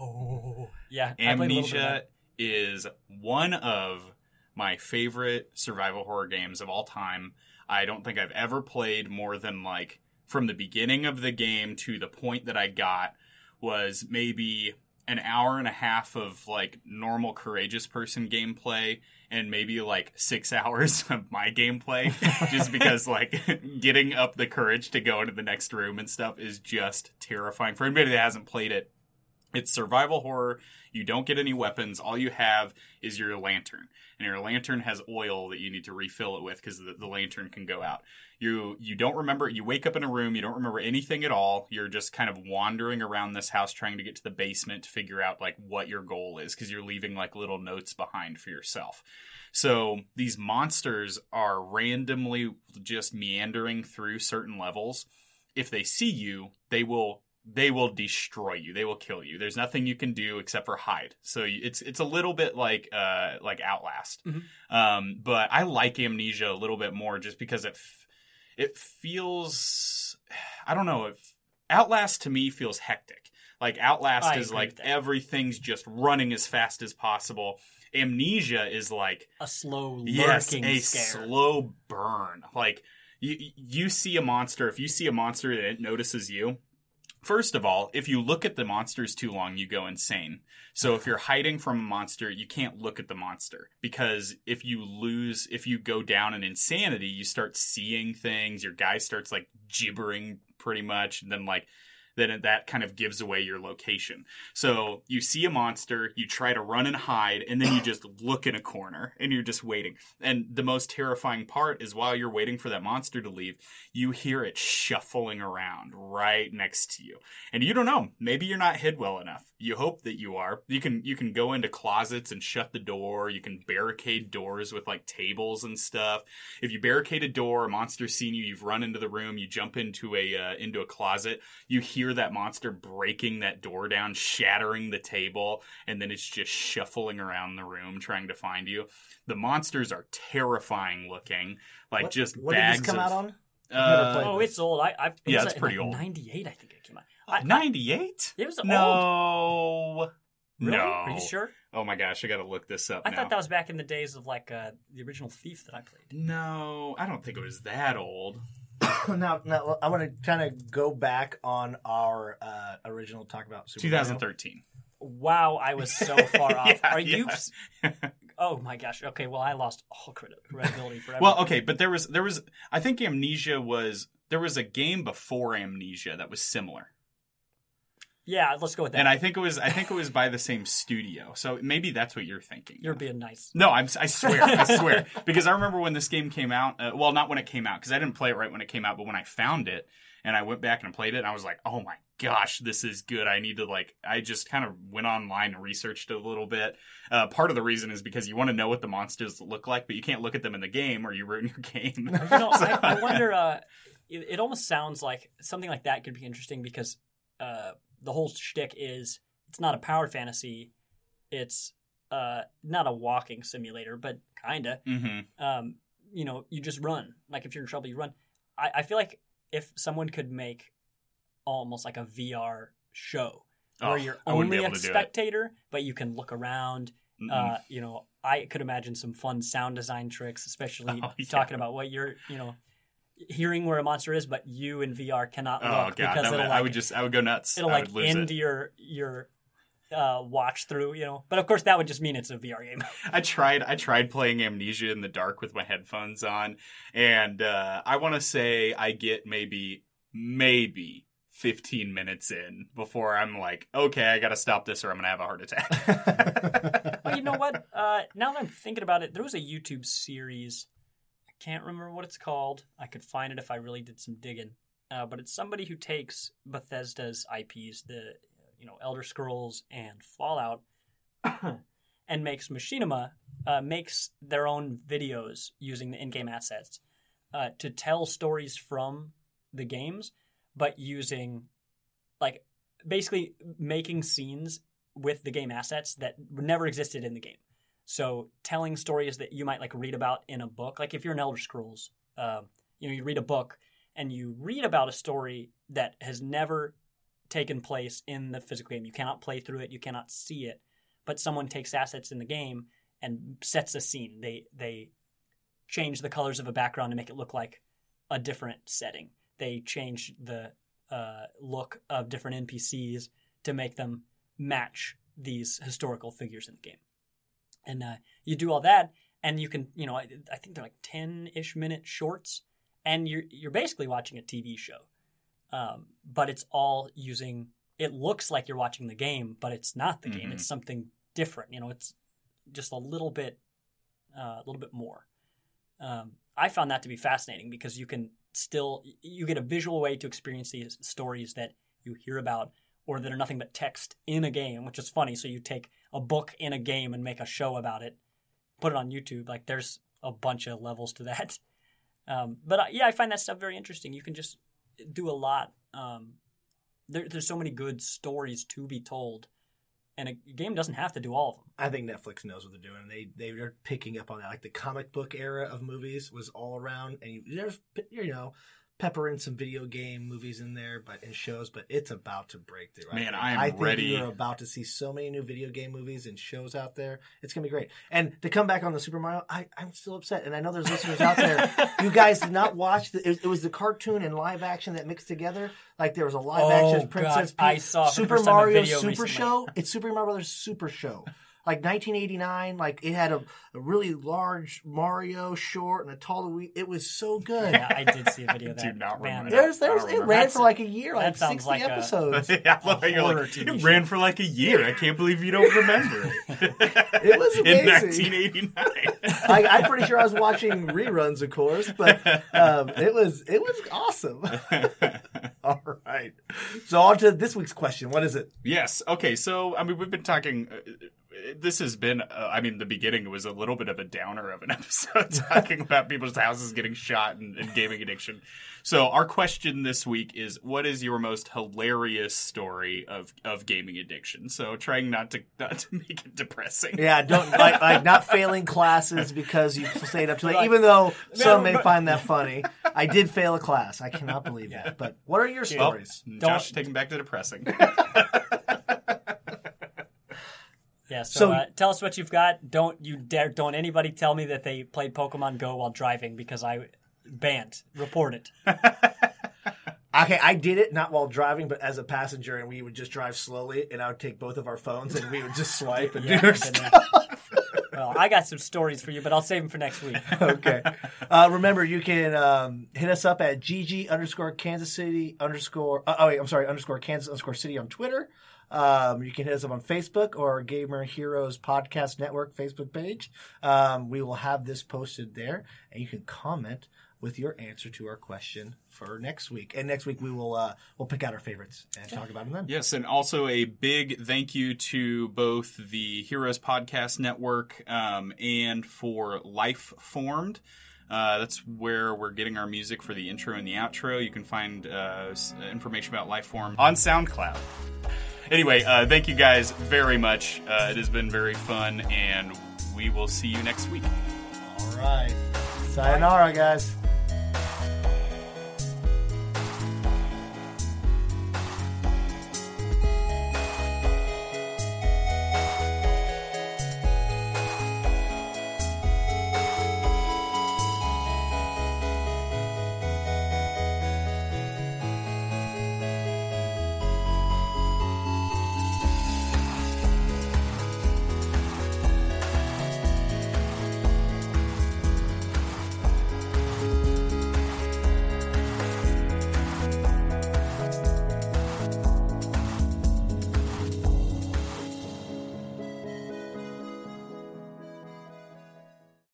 Oh, yeah. Amnesia is one of my favorite survival horror games of all time. I don't think I've ever played more than like from the beginning of the game to the point that I got was maybe an hour and a half of like normal courageous person gameplay and maybe like 6 hours of my gameplay just because like getting up the courage to go into the next room and stuff is just terrifying. For anybody that hasn't played it, it's survival horror. You don't get any weapons. All you have is your lantern. And your lantern has oil that you need to refill it with because the lantern can go out. You don't remember. You wake up in a room. You don't remember anything at all. You're just kind of wandering around this house trying to get to the basement to figure out like what your goal is because you're leaving like little notes behind for yourself. So these monsters are randomly just meandering through certain levels. If they see you, they will destroy you. They will kill you. There's nothing you can do except for hide. So it's a little bit like Outlast. Mm-hmm. But I like Amnesia a little bit more just because it feels, I don't know, Outlast to me feels hectic. Like Outlast is like everything's just running as fast as possible. Amnesia is like a slow lurking scare. Slow burn. Like you see a monster. If you see a monster and it notices you, first of all, if you look at the monsters too long, you go insane. So if you're hiding from a monster, you can't look at the monster because if you go down in insanity, you start seeing things. Your guy starts like gibbering pretty much. And then that kind of gives away your location. So you see a monster, you try to run and hide, and then you just look in a corner and you're just waiting. And the most terrifying part is while you're waiting for that monster to leave, you hear it shuffling around right next to you. And you don't know, maybe you're not hid well enough. You hope that you are. You can go into closets and shut the door. You can barricade doors with like tables and stuff. If you barricade a door, a monster's seen you, you've run into the room, you jump into a closet, you hear that monster breaking that door down, shattering the table, and then it's just shuffling around the room trying to find you. The monsters are terrifying looking, like what just did bags this come of... out on? It's old. It's pretty old. 98, I think it came out. 98? It was old. No. Really? No. Are you sure? Oh my gosh, I gotta look this up I now. thought that was back in the days of like the original Thief that I played. No, I don't think it was that old. Now, I want to kind of go back on our original talk about Super 2013. Wow, I was so far off. Yeah, Are you? yeah. Oh my gosh. Okay, well, I lost all credibility for everything. Well, okay, but there was. I think Amnesia was there was a game before Amnesia that was similar. Yeah, let's go with that. And I think it was by the same studio. So maybe that's what you're thinking. You're being nice. No, I swear. Because I remember when this game came out, well, not when it came out, because I didn't play it right when it came out, but when I found it and I went back and played it, and I was like, oh my gosh, this is good. I need to I just kind of went online and researched it a little bit. Part of the reason is because you want to know what the monsters look like, but you can't look at them in the game or you ruin your game. I wonder, it almost sounds like something like that could be interesting because the whole shtick is it's not a power fantasy. It's not a walking simulator, but kind of. Mm-hmm. You just run. Like if you're in trouble, you run. I feel like if someone could make almost like a VR show where you're only a spectator, but you can look around. I could imagine some fun sound design tricks, especially talking about what you're, hearing where a monster is, but you in VR cannot look because I would go nuts. It'll end your watch through, But of course, that would just mean it's a VR game. I tried playing Amnesia in the dark with my headphones on, and I want to say I get maybe 15 minutes in before I'm like, okay, I got to stop this or I'm going to have a heart attack. Well, you know what? Now that I'm thinking about it, there was a YouTube series. I can't remember what it's called. I could find it if I really did some digging. But it's somebody who takes Bethesda's IPs, the Elder Scrolls and Fallout, and makes Machinima makes their own videos using the in-game assets to tell stories from the games, but using basically making scenes with the game assets that never existed in the game. So telling stories that you might read about in a book. Like if you're an Elder Scrolls, you read a book and you read about a story that has never taken place in the physical game. You cannot play through it. You cannot see it. But someone takes assets in the game and sets a scene. They change the colors of a background to make it look like a different setting. They change the look of different NPCs to make them match these historical figures in the game. And you do all that, and you can, I think they're 10-ish minute shorts, and you're basically watching a TV show. But it's all using. It looks like you're watching the game, but it's not the game. It's something different. It's just a little bit more. I found that to be fascinating because you get a visual way to experience these stories that you hear about or that are nothing but text in a game, which is funny. So you take a book in a game and make a show about it, put it on YouTube. There's a bunch of levels to that. But I find that stuff very interesting. You can just do a lot. There's so many good stories to be told, and a game doesn't have to do all of them. I think Netflix knows what they're doing. They're picking up on that. The comic book era of movies was all around, and there's pepper in some video game movies in there, and shows. But it's about to break through. Man, I think ready. You're about to see so many new video game movies and shows out there. It's gonna be great. And to come back on the Super Mario, I'm still upset. And I know there's listeners out there. You guys did not watch it was the cartoon and live action that mixed together. There was a live action Princess Peach. I saw Super Mario Super Show. It's Super Mario Brothers Super Show. 1989, it had a really large Mario short and a tall Luigi. It was so good. Yeah, I did see a video of that. Do not remember. It ran for a year, that 60 episodes. It ran for a year. I can't believe you don't remember it. It was amazing. In 1989. I'm pretty sure I was watching reruns, of course, but it was awesome. All right. So on to this week's question. What is it? Yes. Okay. So, we've been talking... this has been, the beginning was a little bit of a downer of an episode talking about people's houses getting shot and gaming addiction. So our question this week is, what is your most hilarious story of gaming addiction? So trying not to make it depressing. Yeah, don't not failing classes because you stayed up too late, even though some may find that funny. I did fail a class. I cannot believe that. But what are your stories? Josh, taking back to depressing. Yeah, so tell us what you've got. Don't anybody tell me that they played Pokemon Go while driving because I banned. Report it. Okay, I did it not while driving, but as a passenger, and we would just drive slowly, and I would take both of our phones, and we would just swipe and do stuff. Well, I got some stories for you, but I'll save them for next week. Okay. Remember, you can hit us up at @GG_Kansas City _ Kansas _City on Twitter. You can hit us up on Facebook or Gamer Heroes Podcast Network Facebook page. We will have this posted there, and you can comment with your answer to our question for next week. And next week we'll pick out our favorites and talk about them then. Yes, and also a big thank you to both the Heroes Podcast Network and for Life Formed. That's where we're getting our music for the intro and the outro. You can find information about Life Formed on SoundCloud. Anyway, thank you guys very much. It has been very fun, and we will see you next week. All right. Sayonara, guys.